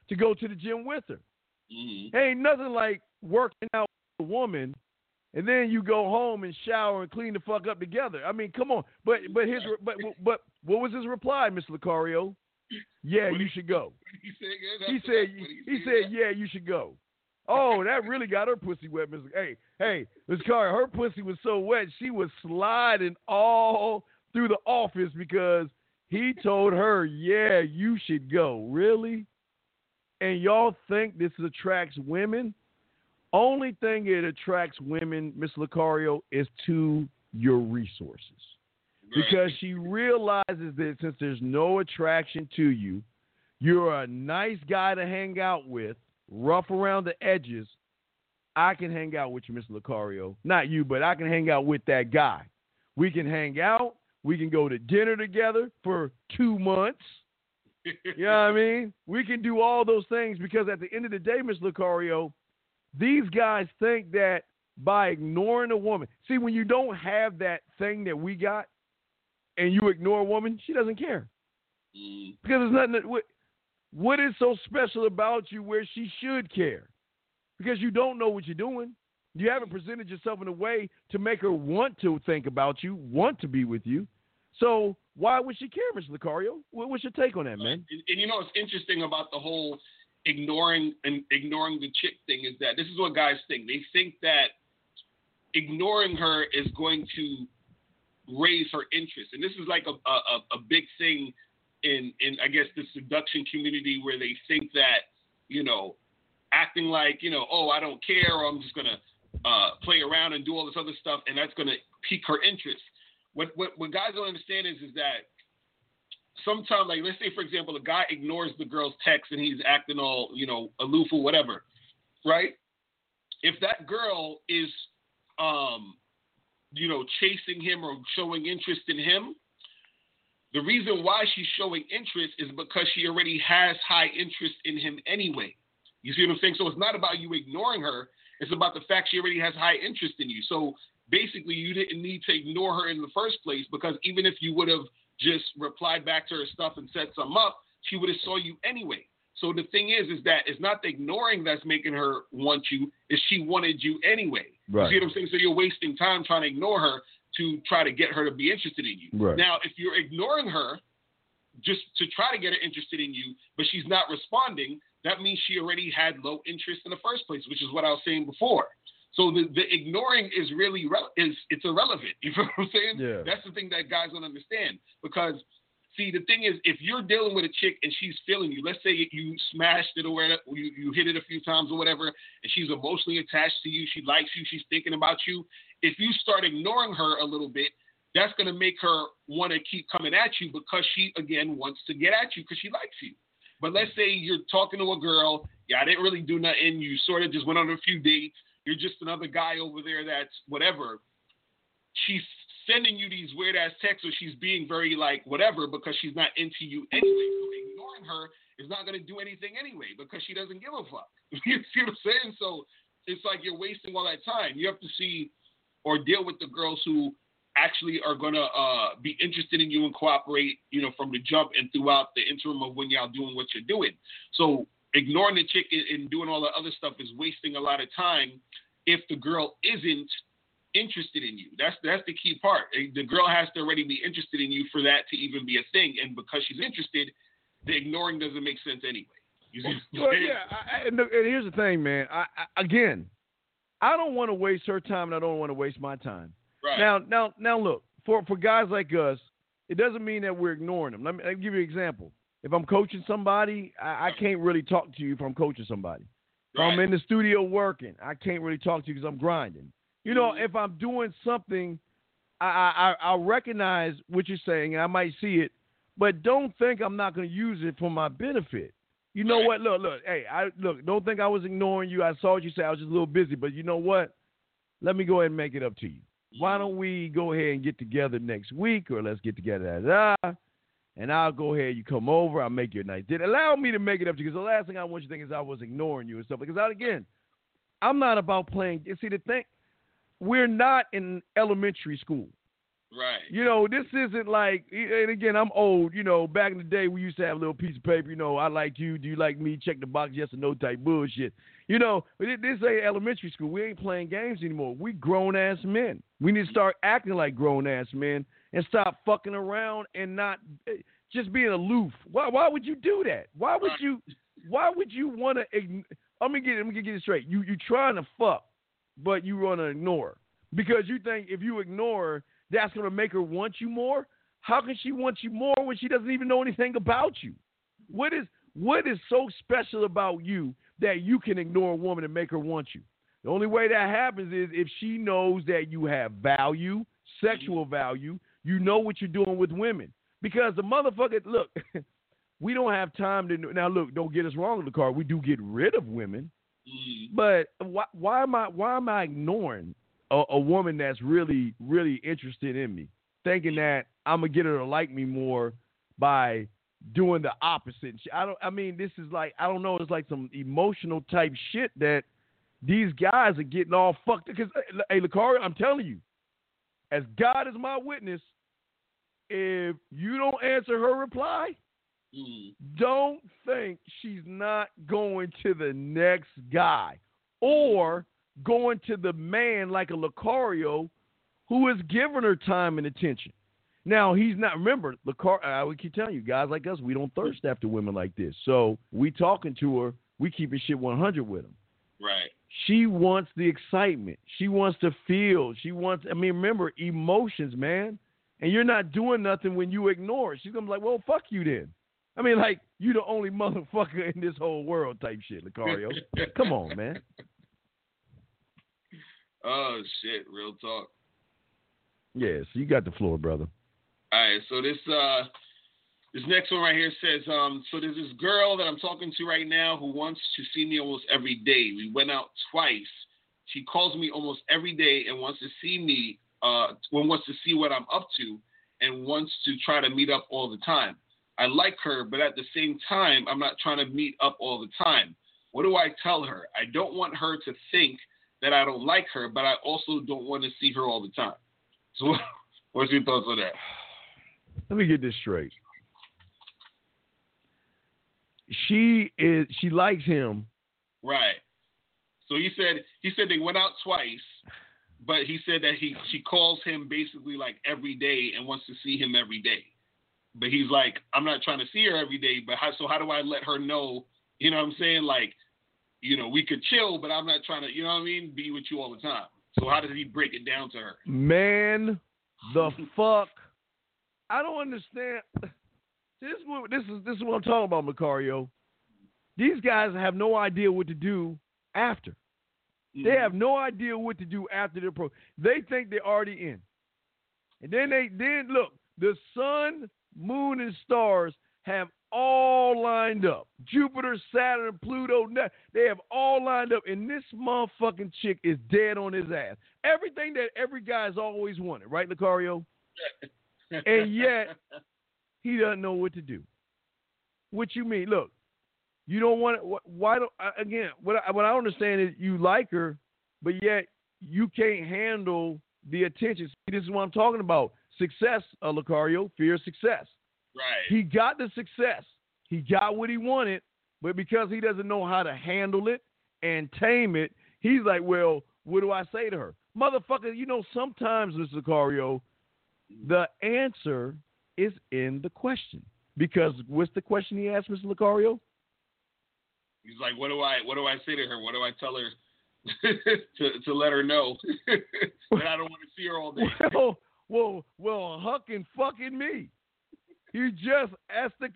C: to go to the gym with her.
E: Mm-hmm.
C: Ain't nothing like working out with a woman and then you go home and shower and clean the fuck up together. I mean, come on. But but his but but what was his reply, Mister Lucario? Yeah, you should go.
E: He said,
C: he said, he said, yeah, you should go. Oh, that really got her pussy wet, Mister Hey, hey, Mister Lucario, her pussy was so wet, she was sliding all through the office because he told her, yeah, you should go. Really? And y'all think this attracts women? Only thing it attracts women, Mister Lucario, is to your resources. Because she realizes that since there's no attraction to you, you're a nice guy to hang out with, rough around the edges, I can hang out with you, Mister Lucario. Not you, but I can hang out with that guy. We can hang out. We can go to dinner together for two months. You know what I mean? We can do all those things because at the end of the day, Mister Lucario, these guys think that by ignoring a woman, see, when you don't have that thing that we got and you ignore a woman, she doesn't care.
E: Mm.
C: Because there's nothing that, what, what is so special about you where she should care? Because you don't know what you're doing. You haven't presented yourself in a way to make her want to think about you, want to be with you. So why would she care, Mister Lucario? What, what's your take on that, man?
E: And, and you know what's interesting about the whole ignoring and ignoring the chick thing is that this is what guys think. They think that ignoring her is going to raise her interest. And this is like a, a, a big thing in, in, I guess, the seduction community where they think that, you know, acting like, you know, oh, I don't care, or I'm just going to uh, play around and do all this other stuff, and that's going to pique her interest. What, what what guys don't understand is is that sometimes, like, let's say, for example, a guy ignores the girl's text and he's acting all, you know, aloof or whatever, right? If that girl is, um, you know, chasing him or showing interest in him, the reason why she's showing interest is because she already has high interest in him anyway. You see what I'm saying? So it's not about you ignoring her. It's about the fact she already has high interest in you. So basically, you didn't need to ignore her in the first place, because even if you would have just replied back to her stuff and set some up, she would have saw you anyway. So the thing is, is that it's not the ignoring that's making her want you, is she wanted you anyway.
C: Right.
E: You see what I'm saying? So you're wasting time trying to ignore her to try to get her to be interested in you.
C: Right.
E: Now, if you're ignoring her just to try to get her interested in you, but she's not responding, that means she already had low interest in the first place, which is what I was saying before. So the, the ignoring is really re- is it's irrelevant. You know what I'm saying?
C: Yeah.
E: That's the thing that guys don't understand. Because, see, the thing is, if you're dealing with a chick and she's feeling you, let's say you smashed it or whatever, you, you hit it a few times or whatever, and she's emotionally attached to you, she likes you, she's thinking about you. If you start ignoring her a little bit, that's going to make her want to keep coming at you, because she, again, wants to get at you because she likes you. But let's say you're talking to a girl, yeah, I didn't really do nothing, you sort of just went on a few dates, you're just another guy over there that's whatever. She's sending you these weird-ass texts, or she's being very, like, whatever, because she's not into you anyway. So ignoring her is not going to do anything anyway, because she doesn't give a fuck. You see what I'm saying? So it's like you're wasting all that time. You have to see or deal with the girls who actually are going to uh, be interested in you and cooperate, you know, from the jump and throughout the interim of when y'all doing what you're doing. So ignoring the chick and doing all the other stuff is wasting a lot of time if the girl isn't interested in you. That's that's the key part. The girl has to already be interested in you for that to even be a thing. And because she's interested, the ignoring doesn't make sense anyway. You see
C: well, yeah, I, and, and here's the thing, man. I, I, again, I don't want to waste her time, and I don't want to waste my time.
E: Right.
C: Now, now, now, look, for, for guys like us, it doesn't mean that we're ignoring them. Let me, let me give you an example. If I'm coaching somebody, I, I can't really talk to you if I'm coaching somebody. If
E: Right.
C: I'm in the studio working, I can't really talk to you because I'm grinding. You know,
E: Mhm.
C: if I'm doing something, I, I, I'll recognize what you're saying, and I might see it, but don't think I'm not going to use it for my benefit. You know
E: Right.
C: what? Look, look, hey, I look. Don't think I was ignoring you. I saw what you said. I was just a little busy, but you know what? Let me go ahead and make it up to you. Why don't we go ahead and get together next week, or let's get together, da, da, and I'll go ahead. You come over. I'll make you a nice dinner. Allow me to make it up to you, because the last thing I want you to think is I was ignoring you and stuff. Because I, again, I'm not about playing. You see, the thing, we're not in elementary school.
E: Right.
C: You know, this isn't like, and again, I'm old. You know, back in the day, we used to have a little piece of paper. You know, I like you. Do you like me? Check the box, yes or no type bullshit. You know, but it, this ain't elementary school. We ain't playing games anymore. We grown ass men. We need to start acting like grown ass men and stop fucking around and not just being aloof. Why? Why would you do that? Why would you? Why would you want to? Let me get. Let me get it straight. You you trying to fuck, but you want to ignore because you think if you ignore, that's going to make her want you more? How can she want you more when she doesn't even know anything about you? What is what is so special about you that you can ignore a woman and make her want you? The only way that happens is if she knows that you have value, sexual value, you know what you're doing with women. Because the motherfucker, look, we don't have time to, now look, don't get us wrong in the car. We do get rid of women, but why, why am I why am I ignoring A, a woman that's really, really interested in me, thinking that I'm gonna get her to like me more by doing the opposite. I don't. I mean, this is like I don't know. It's like some emotional type shit that these guys are getting all fucked. Because hey, Lucario, I'm telling you, as God is my witness, if you don't answer her reply, mm. don't think she's not going to the next guy or going to the man like a Lucario who is giving her time and attention. Now, he's not, remember, Lucario, I would keep telling you, guys like us, we don't thirst after women like this. So we talking to her, we keeping shit one hundred with them.
E: Right.
C: She wants the excitement. She wants to feel. She wants, I mean, remember, emotions, man. And you're not doing nothing when you ignore it. She's going to be like, well, fuck you then. I mean, like, you the only motherfucker in this whole world type shit, Lucario. Come on, man.
E: Oh, shit. Real talk.
C: Yes, you got the floor, brother.
E: All right. So this uh, this next one right here says, um, so there's this girl that I'm talking to right now who wants to see me almost every day. We went out twice. She calls me almost every day and wants to see me, uh, wants to see what I'm up to and wants to try to meet up all the time. I like her, but at the same time, I'm not trying to meet up all the time. What do I tell her? I don't want her to think that I don't like her, but I also don't want to see her all the time. So what's your thoughts on that?
C: Let me get this straight. She is she likes him.
E: Right. So he said he said they went out twice, but he said that he she calls him basically like every day and wants to see him every day. But he's like, I'm not trying to see her every day, but how, so how do I let her know, you know what I'm saying? Like, you know, we could chill, but I'm not trying to, you know what I mean, be with you all the time. So how does he break it down to her?
C: Man, the fuck. I don't understand. This is what, this is this is what I'm talking about, Lucario. These guys have no idea what to do after. Mm-hmm. They have no idea what to do after their pro. They think they're already in. And then they then look, the sun, moon, and stars have all lined up. Jupiter, Saturn, Pluto, they have all lined up, and this motherfucking chick is dead on his ass. Everything that every guy's always wanted, right, Lucario? And yet, he doesn't know what to do. What you mean? Look, you don't want to, why don't, again, what I, what I understand is you like her, but yet you can't handle the attention. See, this is what I'm talking about. Success, uh, Lucario, fear of success.
E: Right.
C: He got the success. He got what he wanted, but because he doesn't know how to handle it and tame it, he's like, well, what do I say to her? Motherfucker, you know, sometimes, Mister Lucario, the answer is in the question. Because what's the question he asked, Mister Lucario?
E: He's like, what do I what do I say to her? What do I tell her to to let her know that I don't want to see her all day?
C: Well, well, well, hucking fucking me. You just ask the.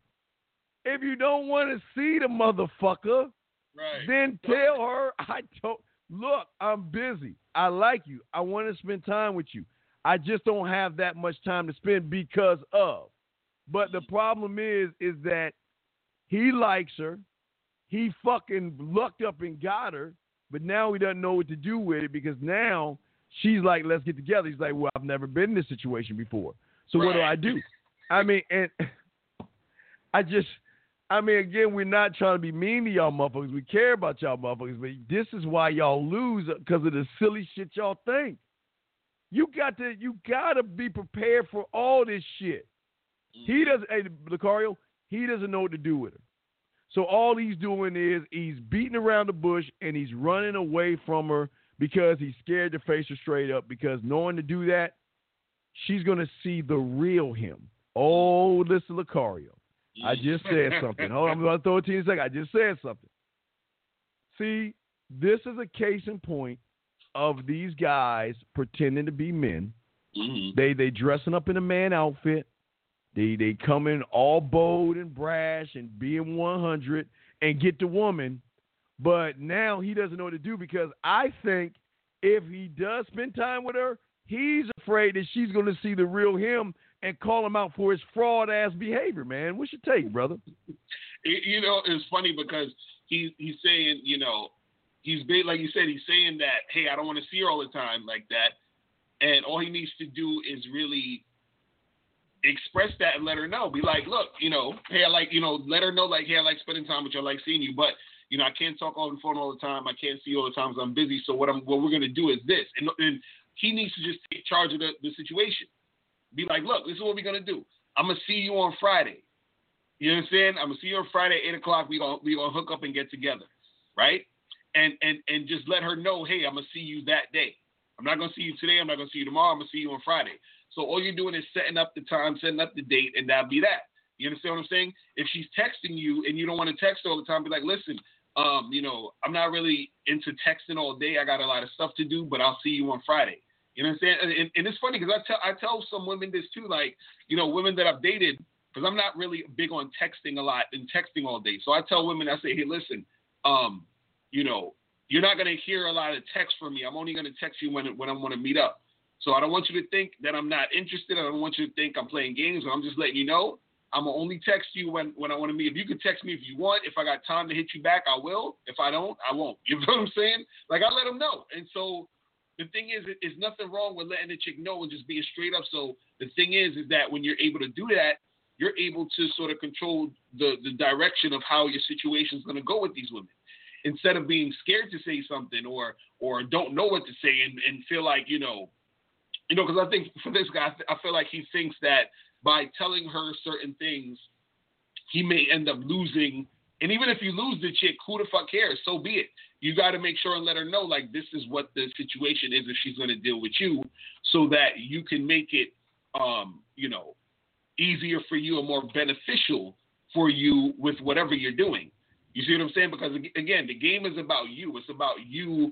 C: If you don't want to see the motherfucker,
E: right,
C: then tell her I don't. Look, I'm busy. I like you. I want to spend time with you. I just don't have that much time to spend because of. But the problem is, is that he likes her. He fucking lucked up and got her, but now he doesn't know what to do with it because now she's like, let's get together. He's like, well, I've never been in this situation before. So right. What do I do? I mean, and I just, I mean, again, we're not trying to be mean to y'all motherfuckers. We care about y'all motherfuckers, but this is why y'all lose because of the silly shit y'all think. You got to you gotta be prepared for all this shit. He doesn't hey Lucario, he doesn't know what to do with her. So all he's doing is he's beating around the bush and he's running away from her because he's scared to face her straight up, because knowing to do that, she's gonna see the real him. Oh, listen, Lucario. I just said something. Hold on, I'm gonna throw it to you in a second. I just said something. See, this is a case in point of these guys pretending to be men.
E: Mm-hmm.
C: They they dressing up in a man outfit. They they come in all bold and brash and being one hundred and get the woman. But now he doesn't know what to do, because I think if he does spend time with her, he's afraid that she's going to see the real him and call him out for his fraud-ass behavior, man. What's your take, brother?
E: You know, it's funny because he, he's saying, you know, he's big, like you said, he's saying that, hey, I don't want to see her all the time like that. And all he needs to do is really express that and let her know. Be like, look, you know, hey, I like, you know, let her know, like, hey, I like spending time with you. I like seeing you. But, you know, I can't talk on the phone all the time. I can't see you all the time because I'm busy. So what I'm, what we're going to do is this. And, and he needs to just take charge of the, the situation. Be like, look, this is what we're going to do. I'm going to see you on Friday. You know what I'm saying? I'm going to see you on Friday at eight o'clock. We're going we gonna hook up and get together, right? And, and, and just let her know, hey, I'm going to see you that day. I'm not going to see you today. I'm not going to see you tomorrow. I'm going to see you on Friday. So all you're doing is setting up the time, setting up the date, and that'll be that. You understand what I'm saying? If she's texting you and you don't want to text her all the time, be like, listen, um, you know, I'm not really into texting all day. I got a lot of stuff to do, but I'll see you on Friday. You know what I'm saying? And, and it's funny because I tell I tell some women this too, like, you know, women that I've dated, because I'm not really big on texting a lot and texting all day. So I tell women, I say, hey, listen, um, you know, you're not going to hear a lot of text from me. I'm only going to text you when when I want to meet up. So I don't want you to think that I'm not interested. I don't want you to think I'm playing games. I'm just letting you know I'm going to only text you when, when I want to meet. If you can text me if you want. If I got time to hit you back, I will. If I don't, I won't. You know what I'm saying? Like, I let them know. And so the thing is, there's nothing wrong with letting the chick know and just being straight up. So the thing is, is that when you're able to do that, you're able to sort of control the, the direction of how your situation is going to go with these women. Instead of being scared to say something or or don't know what to say and, and feel like, you know, you know, because I think for this guy, I feel like he thinks that by telling her certain things, he may end up losing. And even if you lose the chick, who the fuck cares? So be it. You got to make sure and let her know, like, this is what the situation is if she's going to deal with you, so that you can make it, um, you know, easier for you and more beneficial for you with whatever you're doing. You see what I'm saying? Because, again, the game is about you. It's about you,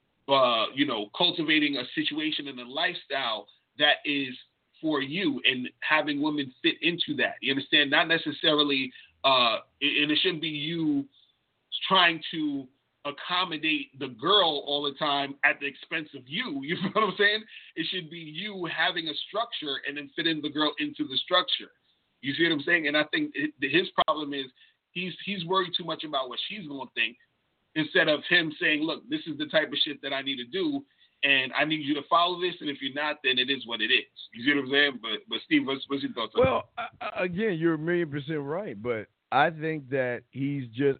E: uh, you know, cultivating a situation and a lifestyle that is for you and having women fit into that. You understand? Not necessarily, uh, and it shouldn't be you trying to accommodate the girl all the time at the expense of you. You know what I'm saying? It should be you having a structure and then fitting the girl into the structure. You see what I'm saying? And I think it, his problem is, He's he's worried too much about what she's going to think, instead of him saying, look, this is the type of shit that I need to do, and I need you to follow this, and if you're not, then it is what it is. You see what I'm saying? But, but Steve, what's, what's your thoughts on
C: well, that? Well, again, you're a million percent right, but I think that he's just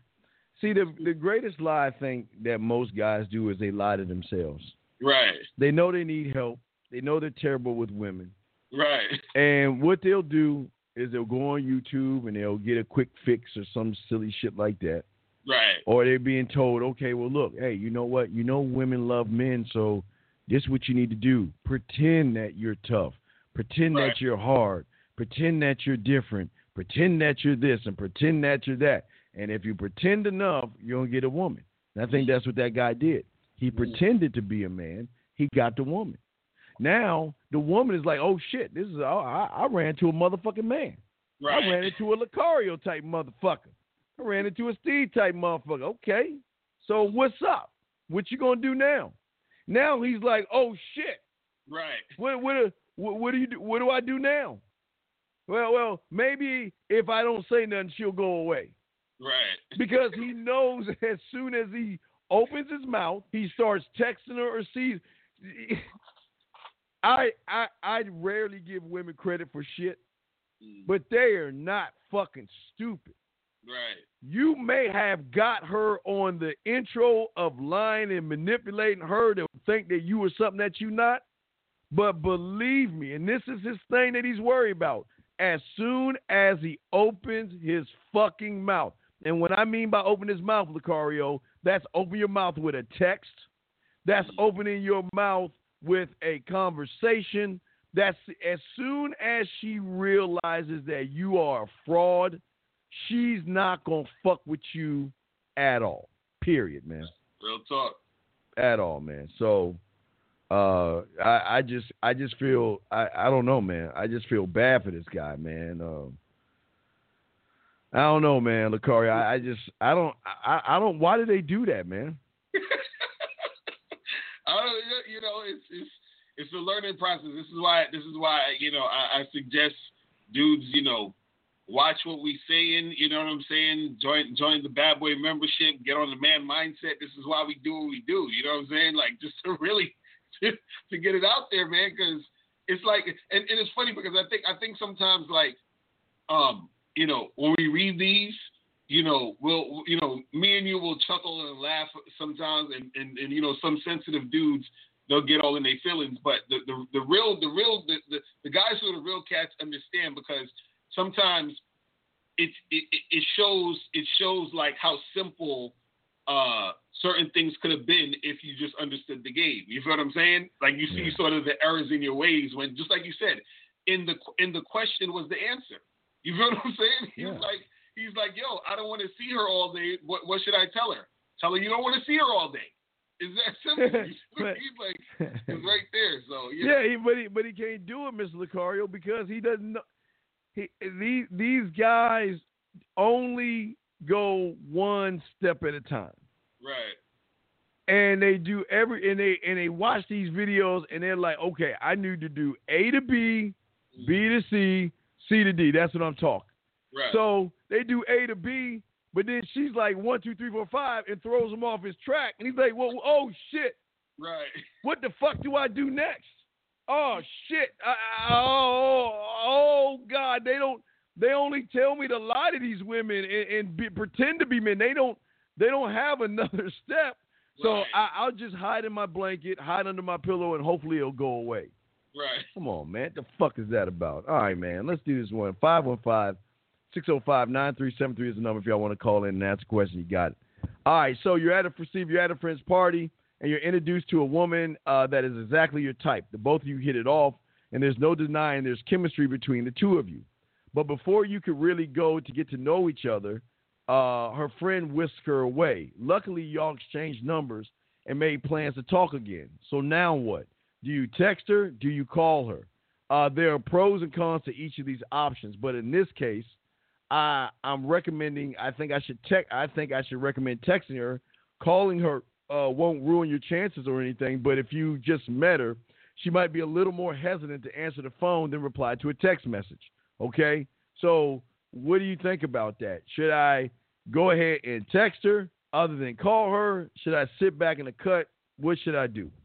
C: – see, the, the greatest lie I think that most guys do is they lie to themselves.
E: Right.
C: They know they need help. They know they're terrible with women.
E: Right.
C: And what they'll do – is they'll go on YouTube and they'll get a quick fix or some silly shit like that.
E: Right.
C: Or they're being told, okay, well, look, hey, you know what? You know women love men, so this is what you need to do. Pretend that you're tough. Pretend
E: right.
C: that you're hard. Pretend that you're different. Pretend that you're this and pretend that you're that. And if you pretend enough, you're going to get a woman. And I think that's what that guy did. He pretended to be a man. He got the woman. Now, the woman is like, oh, shit, this is I, I ran into a motherfucking man.
E: Right.
C: I ran into a Lucario type motherfucker. I ran into a Steve type motherfucker. Okay, so what's up? What you going to do now? Now he's like, oh, shit.
E: Right.
C: What, what, what, what do you do? What do I do now? Well, well, maybe if I don't say nothing, she'll go away.
E: Right.
C: Because he knows as soon as he opens his mouth, he starts texting her or sees – I, I I rarely give women credit for shit, but they are not fucking stupid.
E: Right.
C: You may have got her on the intro of lying and manipulating her to think that you were something that you not, But believe me, and this is his thing that he's worried about, as soon as he opens his fucking mouth, and when I mean by open his mouth, Lucario, that's open your mouth with a text. That's opening your mouth with a conversation. That's as soon as she realizes that you are a fraud, she's not going to fuck with you at all. Period, man.
E: Real talk.
C: At all, man. So uh, I, I just I just feel, I, I don't know, man. I just feel bad for this guy, man. Um, I don't know, man, Lucario. I, I just, I don't, I, I don't, why do they do that, man?
E: I don't, you know, it's, it's, it's a learning process. This is why, this is why, you know, I, I suggest dudes, you know, watch what we saying, you know what I'm saying? Join, join the Bad Boy membership, get on the man mindset. This is why we do what we do. You know what I'm saying? Like, just to really, to, to get it out there, man. Cause it's like, and, and it's funny because I think, I think sometimes like, um, you know, when we read these, you know, we'll, you know, me and you will chuckle and laugh sometimes, and, and, and you know, some sensitive dudes, they'll get all in their feelings. But the, the, the real, the real, the, the, the guys who are the real cats understand, because sometimes it, it, it shows, it shows like how simple uh, certain things could have been if you just understood the game. You feel what I'm saying? Like you see
C: yeah.
E: sort of the errors in your ways when, just like you said, in the, in the question was the answer. You feel what I'm saying? He's
C: yeah.
E: like, he's like, yo, I don't want to see her all day. What, what should I tell her? Tell her you don't want to see her all day. Is that simple?
C: but,
E: he's like, it's right there. So yeah,
C: yeah, he, but he, but he can't do it, Mister Lucario, because he doesn't know. He, these these guys only go one step at a time.
E: Right.
C: And they do every and they and they watch these videos and they're like, okay, I need to do A to B, B to C, C to D. That's what I'm talking.
E: Right.
C: So they do A to B, but then she's like one, two, three, four, five, and throws him off his track. And he's like, well, oh shit.
E: Right.
C: What the fuck do I do next? Oh shit. I, I, oh, oh God. They don't. They only tell me to lie to these women and, and be, pretend to be men. They don't. They don't have another step. So
E: right.
C: I, I'll just hide in my blanket, hide under my pillow, and hopefully it'll go away.
E: Right.
C: Come on, man. What the fuck is that about? All right, man. Let's do this one. five one five, six oh five, nine three seven three is the number if y'all want to call in and ask a question. You got it. All right, so you're at a Steve, you're at a friend's party, and you're introduced to a woman uh, that is exactly your type. The both of you hit it off, and there's no denying there's chemistry between the two of you. But before you could really go to get to know each other, uh, her friend whisked her away. Luckily, y'all exchanged numbers and made plans to talk again. So now what? Do you text her? Do you call her? Uh, there are pros and cons to each of these options, but in this case, I, I'm recommending. I think I should text. I think I should recommend texting her. Calling her uh, won't ruin your chances or anything. But if you just met her, she might be a little more hesitant to answer the phone than reply to a text message. Okay, so what do you think about that? Should I go ahead and text her, other than call her? Should I sit back in the cut? What should I do?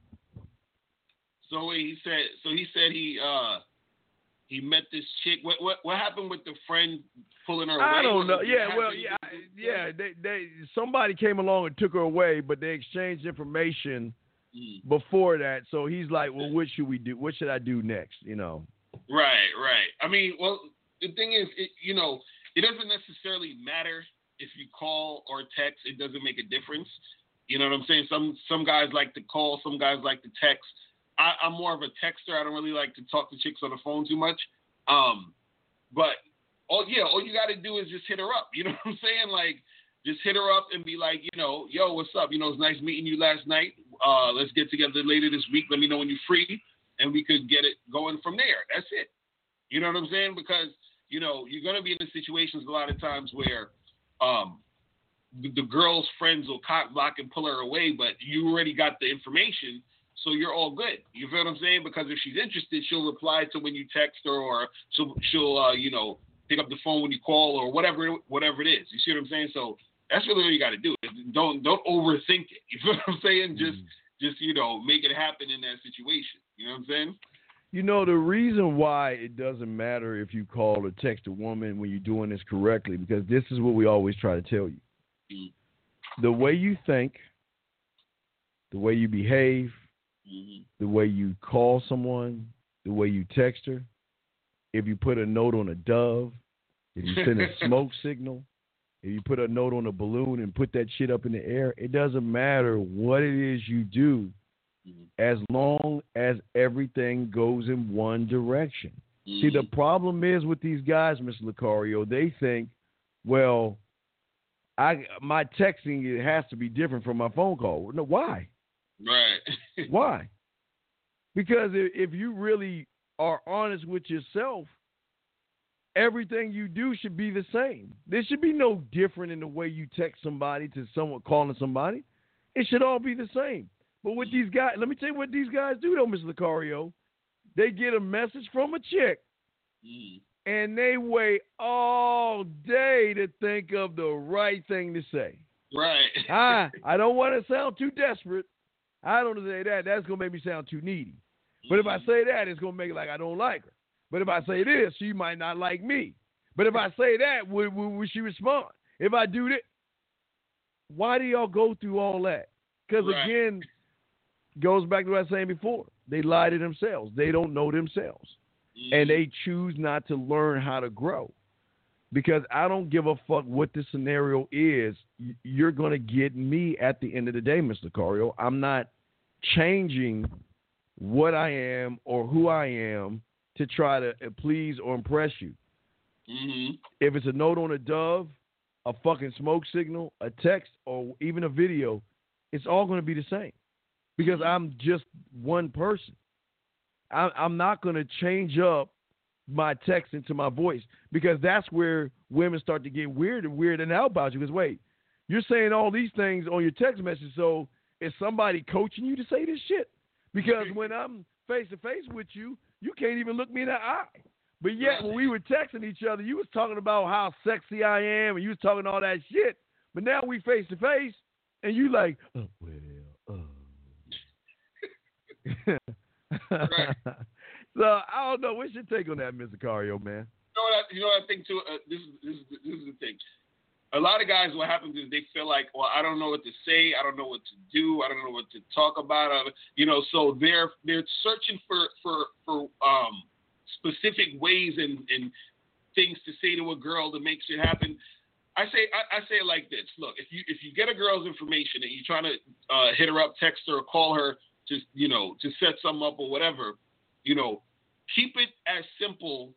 E: So he said. So he said he uh he met this chick. What what what happened with the friend pulling her away?
C: I don't know. Yeah,
E: have
C: well,
E: any-
C: yeah, yeah. They they somebody came along and took her away, but they exchanged information
E: Mm.
C: before that. So he's like, well, what should we do? What should I do next? You know.
E: Right, right. I mean, well, the thing is, it, you know, it doesn't necessarily matter if you call or text. It doesn't make a difference. You know what I'm saying? Some some guys like to call, some guys like to text. I, I'm more of a texter. I don't really like to talk to chicks on the phone too much. Um, but all yeah, all you got to do is just hit her up. You know what I'm saying? Like, just hit her up and be like, you know, yo, what's up? You know, it's nice meeting you last night. Uh, let's get together later this week. Let me know when you're free, and we could get it going from there. That's it. You know what I'm saying? Because, you know, you're going to be in situations a lot of times where um, the, the girl's friends will cock block and pull her away, but you already got the information, so you're all good. You feel what I'm saying? Because if she's interested, she'll reply to when you text her, or she'll, she'll uh, you know, pick up the phone when you call, or whatever, whatever it is. You see what I'm saying? So that's really what you got to do. Don't don't overthink it. You feel what I'm saying? Just mm-hmm. just you know, make it happen in that situation. You know what I'm saying?
C: You know, the reason why it doesn't matter if you call or text a woman when you're doing this correctly, because this is what we always try to tell you. Mm-hmm. The way you think, the way you behave,
E: Mm-hmm.
C: The way you call someone, the way you text her, if you put a note on a dove, if you send a smoke signal, if you put a note on a balloon and put that shit up in the air, it doesn't matter what it is you do, mm-hmm. as long as everything goes in one direction. Mm-hmm. See, the problem is with these guys, Mister Lucario, they think, well, I my texting it has to be different from my phone call. No, why?
E: Right.
C: Why? Because if you really are honest with yourself, everything you do should be the same. There should be no different in the way you text somebody to someone calling somebody. It should all be the same. But with these guys, let me tell you what these guys do, though, Mister Lucario. They get a message from a chick, mm. and they wait all day to think of the right thing to say.
E: Right.
C: I, I don't want to sound too desperate. I don't say that. That's going to make me sound too needy. But if I say that, it's going to make it like I don't like her. But if I say this, she might not like me. But if I say that, would, would, would she respond? If I do that, why do y'all go through all that? Because, right. again, goes back to what I was saying before. They lie to themselves. They don't know themselves. Mm-hmm. And they choose not to learn how to grow. Because I don't give a fuck what the scenario is. You're going to get me at the end of the day, Mister Lucario. I'm not changing what I am or who I am to try to please or impress you.
E: Mm-hmm.
C: If it's a note on a dove, a fucking smoke signal, a text, or even a video, it's all going to be the same. Because I'm just one person. I, I'm not going to change up my text into my voice, because that's where women start to get weird and weird and out about you. Because wait, you're saying all these things on your text message, so is somebody coaching you to say this shit? Because when I'm face to face with you, you can't even look me in the eye. But yet when we were texting each other, you was talking about how sexy I am, and you was talking all that shit. But now we face to face, and you like, oh well, oh.
E: Right.
C: So I don't know. What's your take on that, Mister Lucario, man?
E: You know what I, you know what I think too. Uh, this is this is this is the thing. A lot of guys, what happens is they feel like, well, I don't know what to say, I don't know what to do, I don't know what to talk about. Uh, you know, so they're they're searching for for for um, specific ways and, and things to say to a girl to make shit happen. I say I, I say it like this. Look, if you if you get a girl's information and you're trying to uh, hit her up, text her, or call her to you know to set something up or whatever. You know, keep it as simple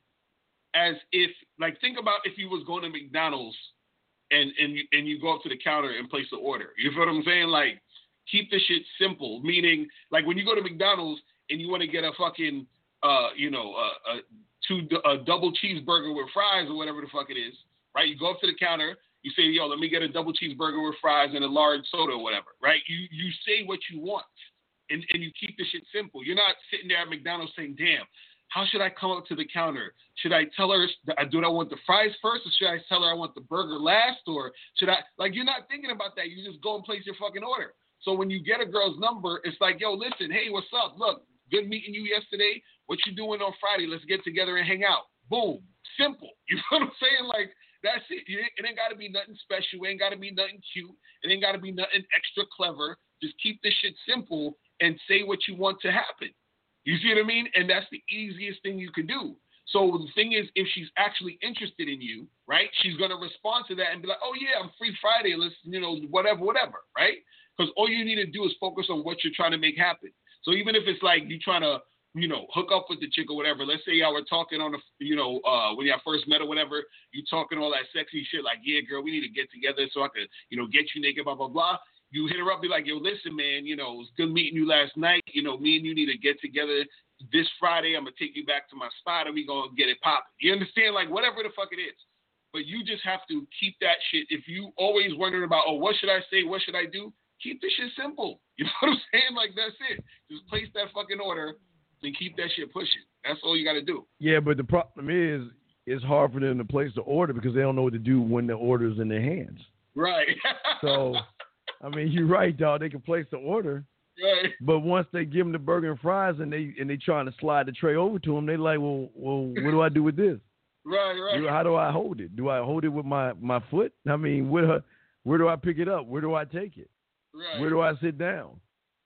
E: as if, like, think about if you was going to McDonald's and and you, and you go up to the counter and place the order. You feel what I'm saying? Like, keep the shit simple. Meaning, like, when you go to McDonald's and you want to get a fucking, uh, you know, a, a two a double cheeseburger with fries or whatever the fuck it is, right? You go up to the counter, you say, yo, let me get a double cheeseburger with fries and a large soda or whatever, right? You you say what you want. And, and you keep the shit simple. You're not sitting there at McDonald's saying, damn, how should I come up to the counter? Should I tell her, do I want the fries first, or should I tell her I want the burger last? Or should I, like, you're not thinking about that. You just go and place your fucking order. So when you get a girl's number, it's like, yo, listen, hey, what's up? Look, good meeting you yesterday. What you doing on Friday? Let's get together and hang out. Boom. Simple. You know what I'm saying? Like, that's it. It ain't got to be nothing special. It ain't got to be nothing cute. It ain't got to be nothing extra clever. Just keep this shit simple and say what you want to happen. You see what I mean? And that's the easiest thing you can do. So the thing is, if she's actually interested in you, right, she's going to respond to that and be like, oh, yeah, I'm free Friday. Let's, you know, whatever, whatever, right? Because all you need to do is focus on what you're trying to make happen. So even if it's like you trying to, you know, hook up with the chick or whatever, let's say y'all were talking on the, you know, uh, when y'all first met or whatever, you talking all that sexy shit like, yeah, girl, we need to get together so I could, you know, get you naked, blah, blah, blah. You hit her up, be like, yo, listen, man, you know, it was good meeting you last night. You know, me and you need to get together this Friday. I'm going to take you back to my spot and we going to get it popping. You understand? Like, whatever the fuck it is. But you just have to keep that shit. If you always wondering about, oh, what should I say? What should I do? Keep this shit simple. You know what I'm saying? Like, that's it. Just place that fucking order and keep that shit pushing. That's all you got to do.
C: Yeah, but the problem is it's hard for them to place the order because they don't know what to do when the order's in their hands.
E: Right.
C: So... I mean, you're right, dog. They can place the order,
E: right.
C: But once they give them the burger and fries and they and they trying to slide the tray over to them, they like, well, well, what do I do with this?
E: Right, right.
C: How do I hold it? Do I hold it with my, my foot? I mean, where where do I pick it up? Where do I take it?
E: Right.
C: Where do I sit down?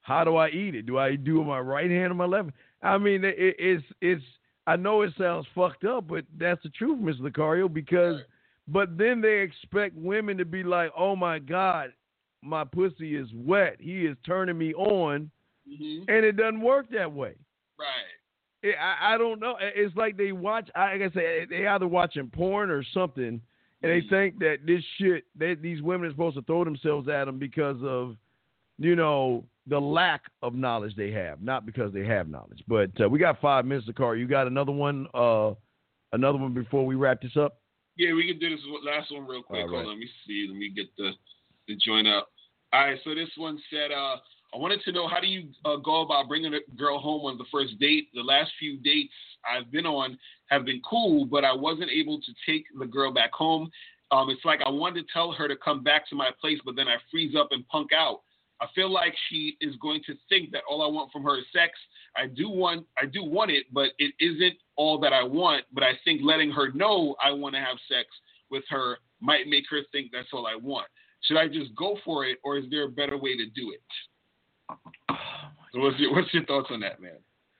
C: How do I eat it? Do I do it with my right hand or my left? I mean, it, it's it's. I know it sounds fucked up, but that's the truth, Mister Lucario. Because, but then they expect women to be like, "Oh my God, my pussy is wet. He is turning me on," mm-hmm. and it doesn't work that way.
E: Right.
C: It, I, I don't know. It's like they watch. I like I say they either watching porn or something, and they think that this shit, they, these women are supposed to throw themselves at them because of, you know, the lack of knowledge they have, not because they have knowledge. But uh, we got five minutes, Lucario. You got another one, uh, another one before we wrap this up?
E: Yeah, we can do this last one real quick. Right. Hold on, let me see. Let me get the, the joint up. All right, so this one said, uh, I wanted to know, how do you uh, go about bringing a girl home on the first date? The last few dates I've been on have been cool, but I wasn't able to take the girl back home. Um, it's like I wanted to tell her to come back to my place, but then I freeze up and punk out. I feel like she is going to think that all I want from her is sex. I do want, I do want it, but it isn't all that I want. But I think letting her know I want to have sex with her might make her think that's all I want. Should I just go for it, or is there a better way to do it? So what's your, what's your thoughts on that,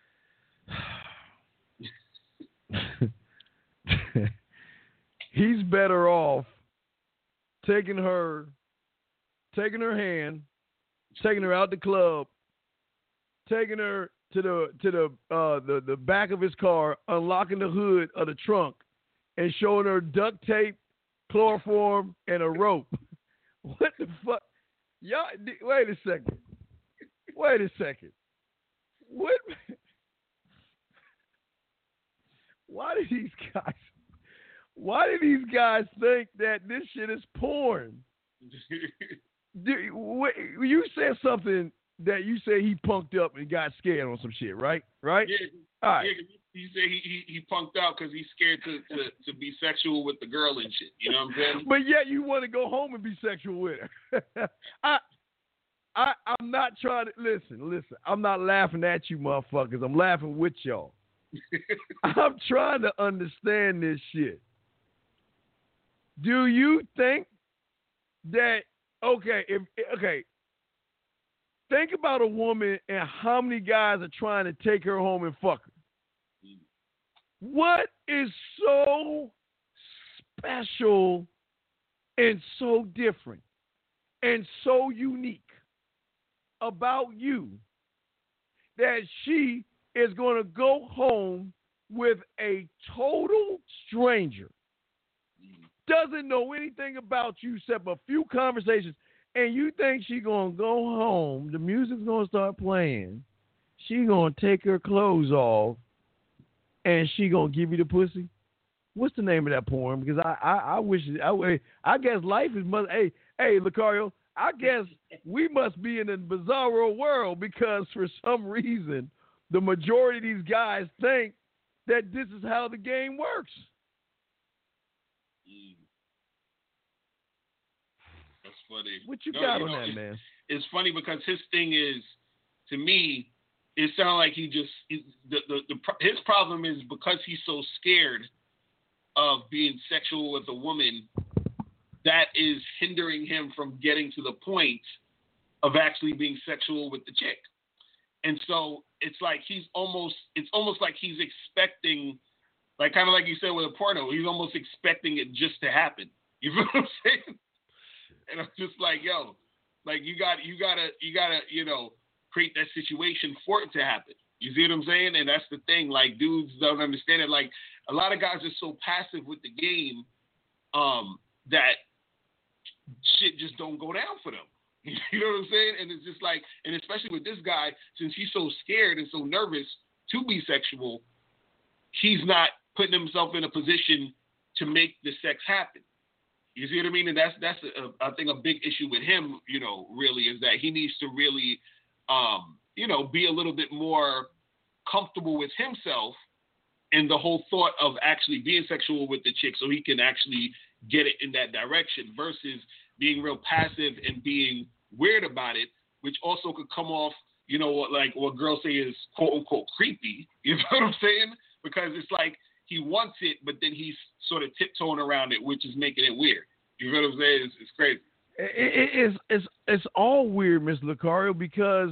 C: man? He's better off taking her, taking her hand, taking her out the club, taking her to the to the uh, the the back of his car, unlocking the hood of the trunk, and showing her duct tape, chloroform, and a rope. What the fuck? Y'all, wait a second. Wait a second. What? Why do these guys? Why do these guys think that this shit is porn? You said something that you said he punked up and got scared on some shit, right? Right?
E: Yeah.
C: All right.
E: Yeah, he said he, he, he punked out because he's scared to, to, to be sexual with the girl and shit. You know what I'm saying?
C: But yet you want to go home and be sexual with her. I, I, I'm not trying to listen. Listen, I'm not laughing at you, motherfuckers. I'm laughing with y'all. I'm trying to understand this shit. Do you think that okay? If okay, think about a woman and how many guys are trying to take her home and fuck her. What is so special and so different and so unique about you that she is going to go home with a total stranger, doesn't know anything about you except a few conversations, and you think she's going to go home, the music's going to start playing, she's going to take her clothes off, and she going to give you the pussy? What's the name of that porn? Because I I, I wish, I, I guess life is, must, hey, hey, Lucario, I guess we must be in a bizarro world because for some reason, the majority of these guys think that this is how the game works.
E: That's funny.
C: What you
E: no,
C: got
E: you
C: on
E: know,
C: that,
E: it,
C: man?
E: It's funny because his thing is, to me, it sounds like he just the, the the his problem is because he's so scared of being sexual with a woman, that is hindering him from getting to the point of actually being sexual with the chick. And so it's like he's almost it's almost like he's expecting, like kind of like you said with a porno, he's almost expecting it just to happen. You feel what I'm saying? And I'm just like, yo, like you got you gotta you gotta, you know, create that situation for it to happen. You see what I'm saying? And that's the thing. Like, dudes don't understand it. Like, a lot of guys are so passive with the game um, that shit just don't go down for them. You know what I'm saying? And it's just like, and especially with this guy, since he's so scared and so nervous to be sexual, he's not putting himself in a position to make the sex happen. You see what I mean? And that's that's a, I think a big issue with him, you know, really is that he needs to really, um, you know, be a little bit more comfortable with himself and the whole thought of actually being sexual with the chick so he can actually get it in that direction versus being real passive and being weird about it, which also could come off, you know, like what girls say is quote unquote creepy. You know what I'm saying? Because it's like he wants it, but then he's sort of tiptoeing around it, which is making it weird. You know what I'm saying? It's, it's crazy.
C: It, it, it's, it's, it's all weird, Mister Lucario, because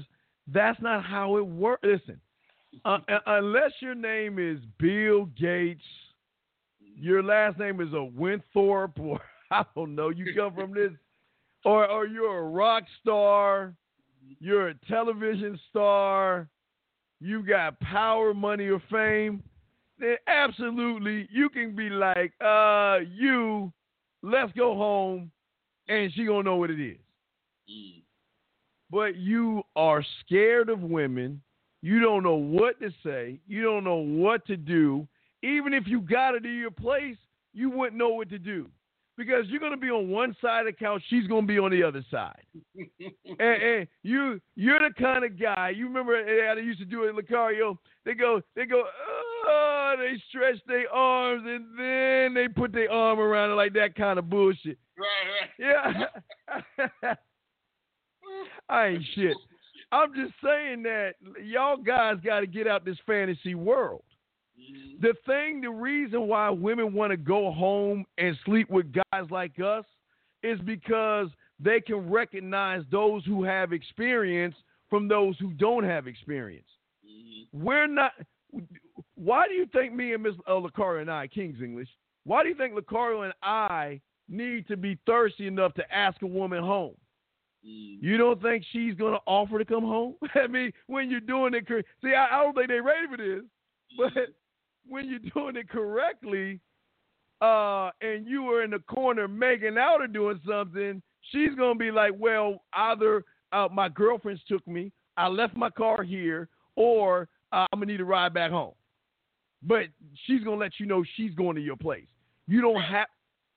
C: That's not how it works. Listen, uh, unless your name is Bill Gates, your last name is a Winthrop, or I don't know, you come from this, or or you're a rock star, you're a television star, you got power, money, or fame, then absolutely you can be like, uh, you, let's go home, and she gonna know what it is. Mm. But you are scared of women. You don't know what to say. You don't know what to do. Even if you got it to your place, you wouldn't know what to do. Because you're going to be on one side of the couch, she's going to be on the other side. and, and you, you're the kind of guy, you remember how they used to do it at Lucario? They go, they go, oh, they stretch their arms, and then they put their arm around it, like that kind of bullshit. Right, right. Yeah. I ain't shit. I'm just saying that y'all guys got to get out this fantasy world. Mm-hmm. The thing, the reason why women want to go home and sleep with guys like us is because they can recognize those who have experience from those who don't have experience. Mm-hmm. We're not. Why do you think me and Miss uh, Lucario and I, King's English, why do you think Lucario and I need to be thirsty enough to ask a woman home? You don't think she's going to offer to come home? I mean, when you're doing it, see, I, I don't think they're ready for this, but when you're doing it correctly, uh, and you were in the corner making out or doing something, she's going to be like, well, either uh, my girlfriends took me, I left my car here, or uh, I'm going to need to ride back home. But she's going to let you know she's going to your place. You don't have...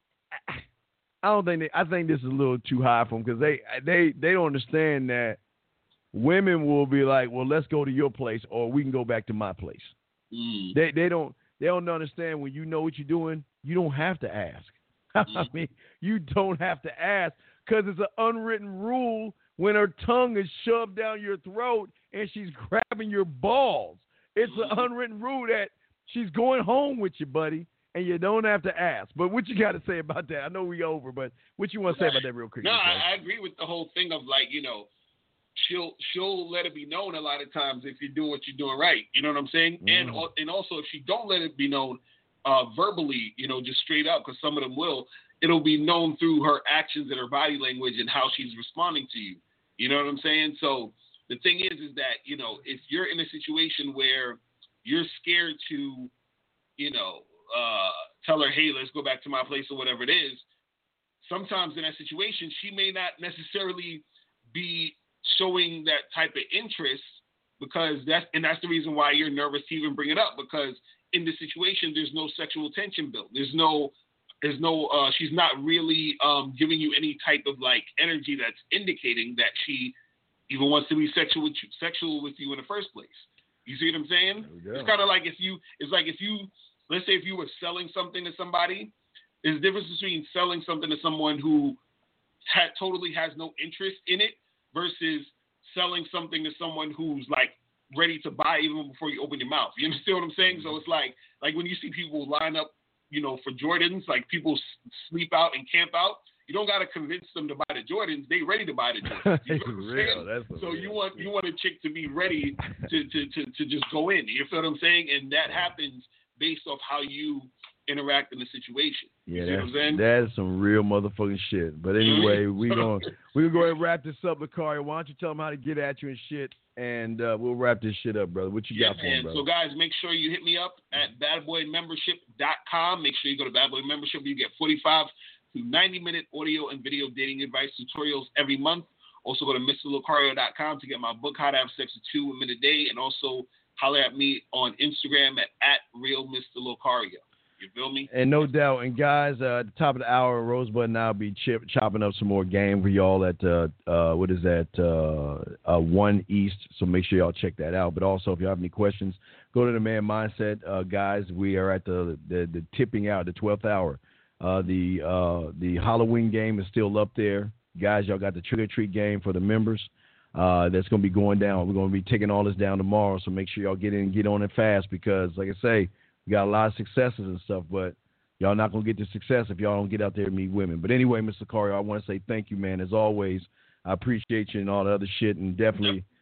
C: I don't think they, I think this is a little too high for them because they, they, they don't understand that women will be like, well, let's go to your place or we can go back to my place. Mm. They they don't they don't understand when you know what you're doing, you don't have to ask. Mm. I mean, you don't have to ask because it's an unwritten rule when her tongue is shoved down your throat and she's grabbing your balls. It's mm. an unwritten rule that she's going home with you, buddy. And you don't have to ask. But what you got to say about that? I know we over, but what you want to say about that real quick?
E: No, I, I agree with the whole thing of like, you know, she'll she'll let it be known a lot of times if you're doing what you're doing right. You know what I'm saying? Mm. And and also if she don't let it be known uh, verbally, you know, just straight up, because some of them will, it'll be known through her actions and her body language and how she's responding to you. You know what I'm saying? So the thing is, is that, you know, if you're in a situation where you're scared to, you know, Uh, tell her, hey, let's go back to my place or whatever it is, sometimes in that situation, she may not necessarily be showing that type of interest because that's, and that's the reason why you're nervous to even bring it up, because in the situation, there's no sexual tension built. There's no, there's no, uh, she's not really um, giving you any type of like energy that's indicating that she even wants to be sexual with you, sexual with you in the first place. You see what I'm saying? It's kind of like if you, it's like if you, let's say if you were selling something to somebody, there's a difference between selling something to someone who ha- totally has no interest in it versus selling something to someone who's like ready to buy even before you open your mouth. You understand what I'm saying? So it's like, like when you see people line up, you know, for Jordans, like people s- sleep out and camp out. You don't got to convince them to buy the Jordans. They ready to buy the Jordans. You know what real. That's so real. you want you want a chick to be ready to, to, to, to just go in. You feel what I'm saying? And that happens based off how you interact in the situation.
C: Yeah,
E: you
C: that's, that is some real motherfucking shit. But anyway, we gonna we gonna go ahead and wrap this up, Lucario. Why don't you tell them how to get at you and shit, and uh, we'll wrap this shit up, brother. What you
E: yeah,
C: got for them, brother?
E: So guys, make sure you hit me up at bad boy membership dot com. Make sure you go to Bad Boy Membership where you get forty-five to ninety minute audio and video dating advice tutorials every month. Also go to Mister Lucario dot com to get my book, How to Have Sex with Two Women a Day, and also holler at me on Instagram at, at Real Mister Lucario. You feel me?
C: And no doubt. And guys, uh, at the top of the hour, Rosebud and I will be chip, chopping up some more game for y'all at, uh, uh, what is that, uh, uh, one East. So make sure y'all check that out. But also, if you have any questions, go to the Man Mindset. Uh, guys, we are at the, the, the tipping out, the twelfth hour. Uh, the, uh, the Halloween game is still up there. Guys, y'all got the trick or treat game for the members. Uh, that's going to be going down. We're going to be taking all this down tomorrow, so make sure y'all get in and get on it fast because, like I say, we got a lot of successes and stuff, but y'all not going to get the success if y'all don't get out there and meet women. But anyway, Mister Lucario, I want to say thank you, man. As always, I appreciate you and all the other shit, and definitely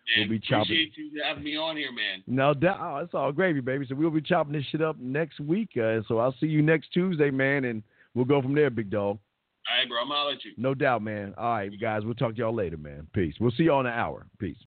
C: we'll be chopping.
E: Appreciate you having me on here, man.
C: No doubt. Oh, it's all gravy, baby. So we'll be chopping this shit up next week. Uh, so I'll see you next Tuesday, man, and we'll go from there, big dog.
E: All right, bro. I'm out at you.
C: No doubt, man. All right, guys. We'll talk to y'all later, man. Peace. We'll see y'all in an hour. Peace.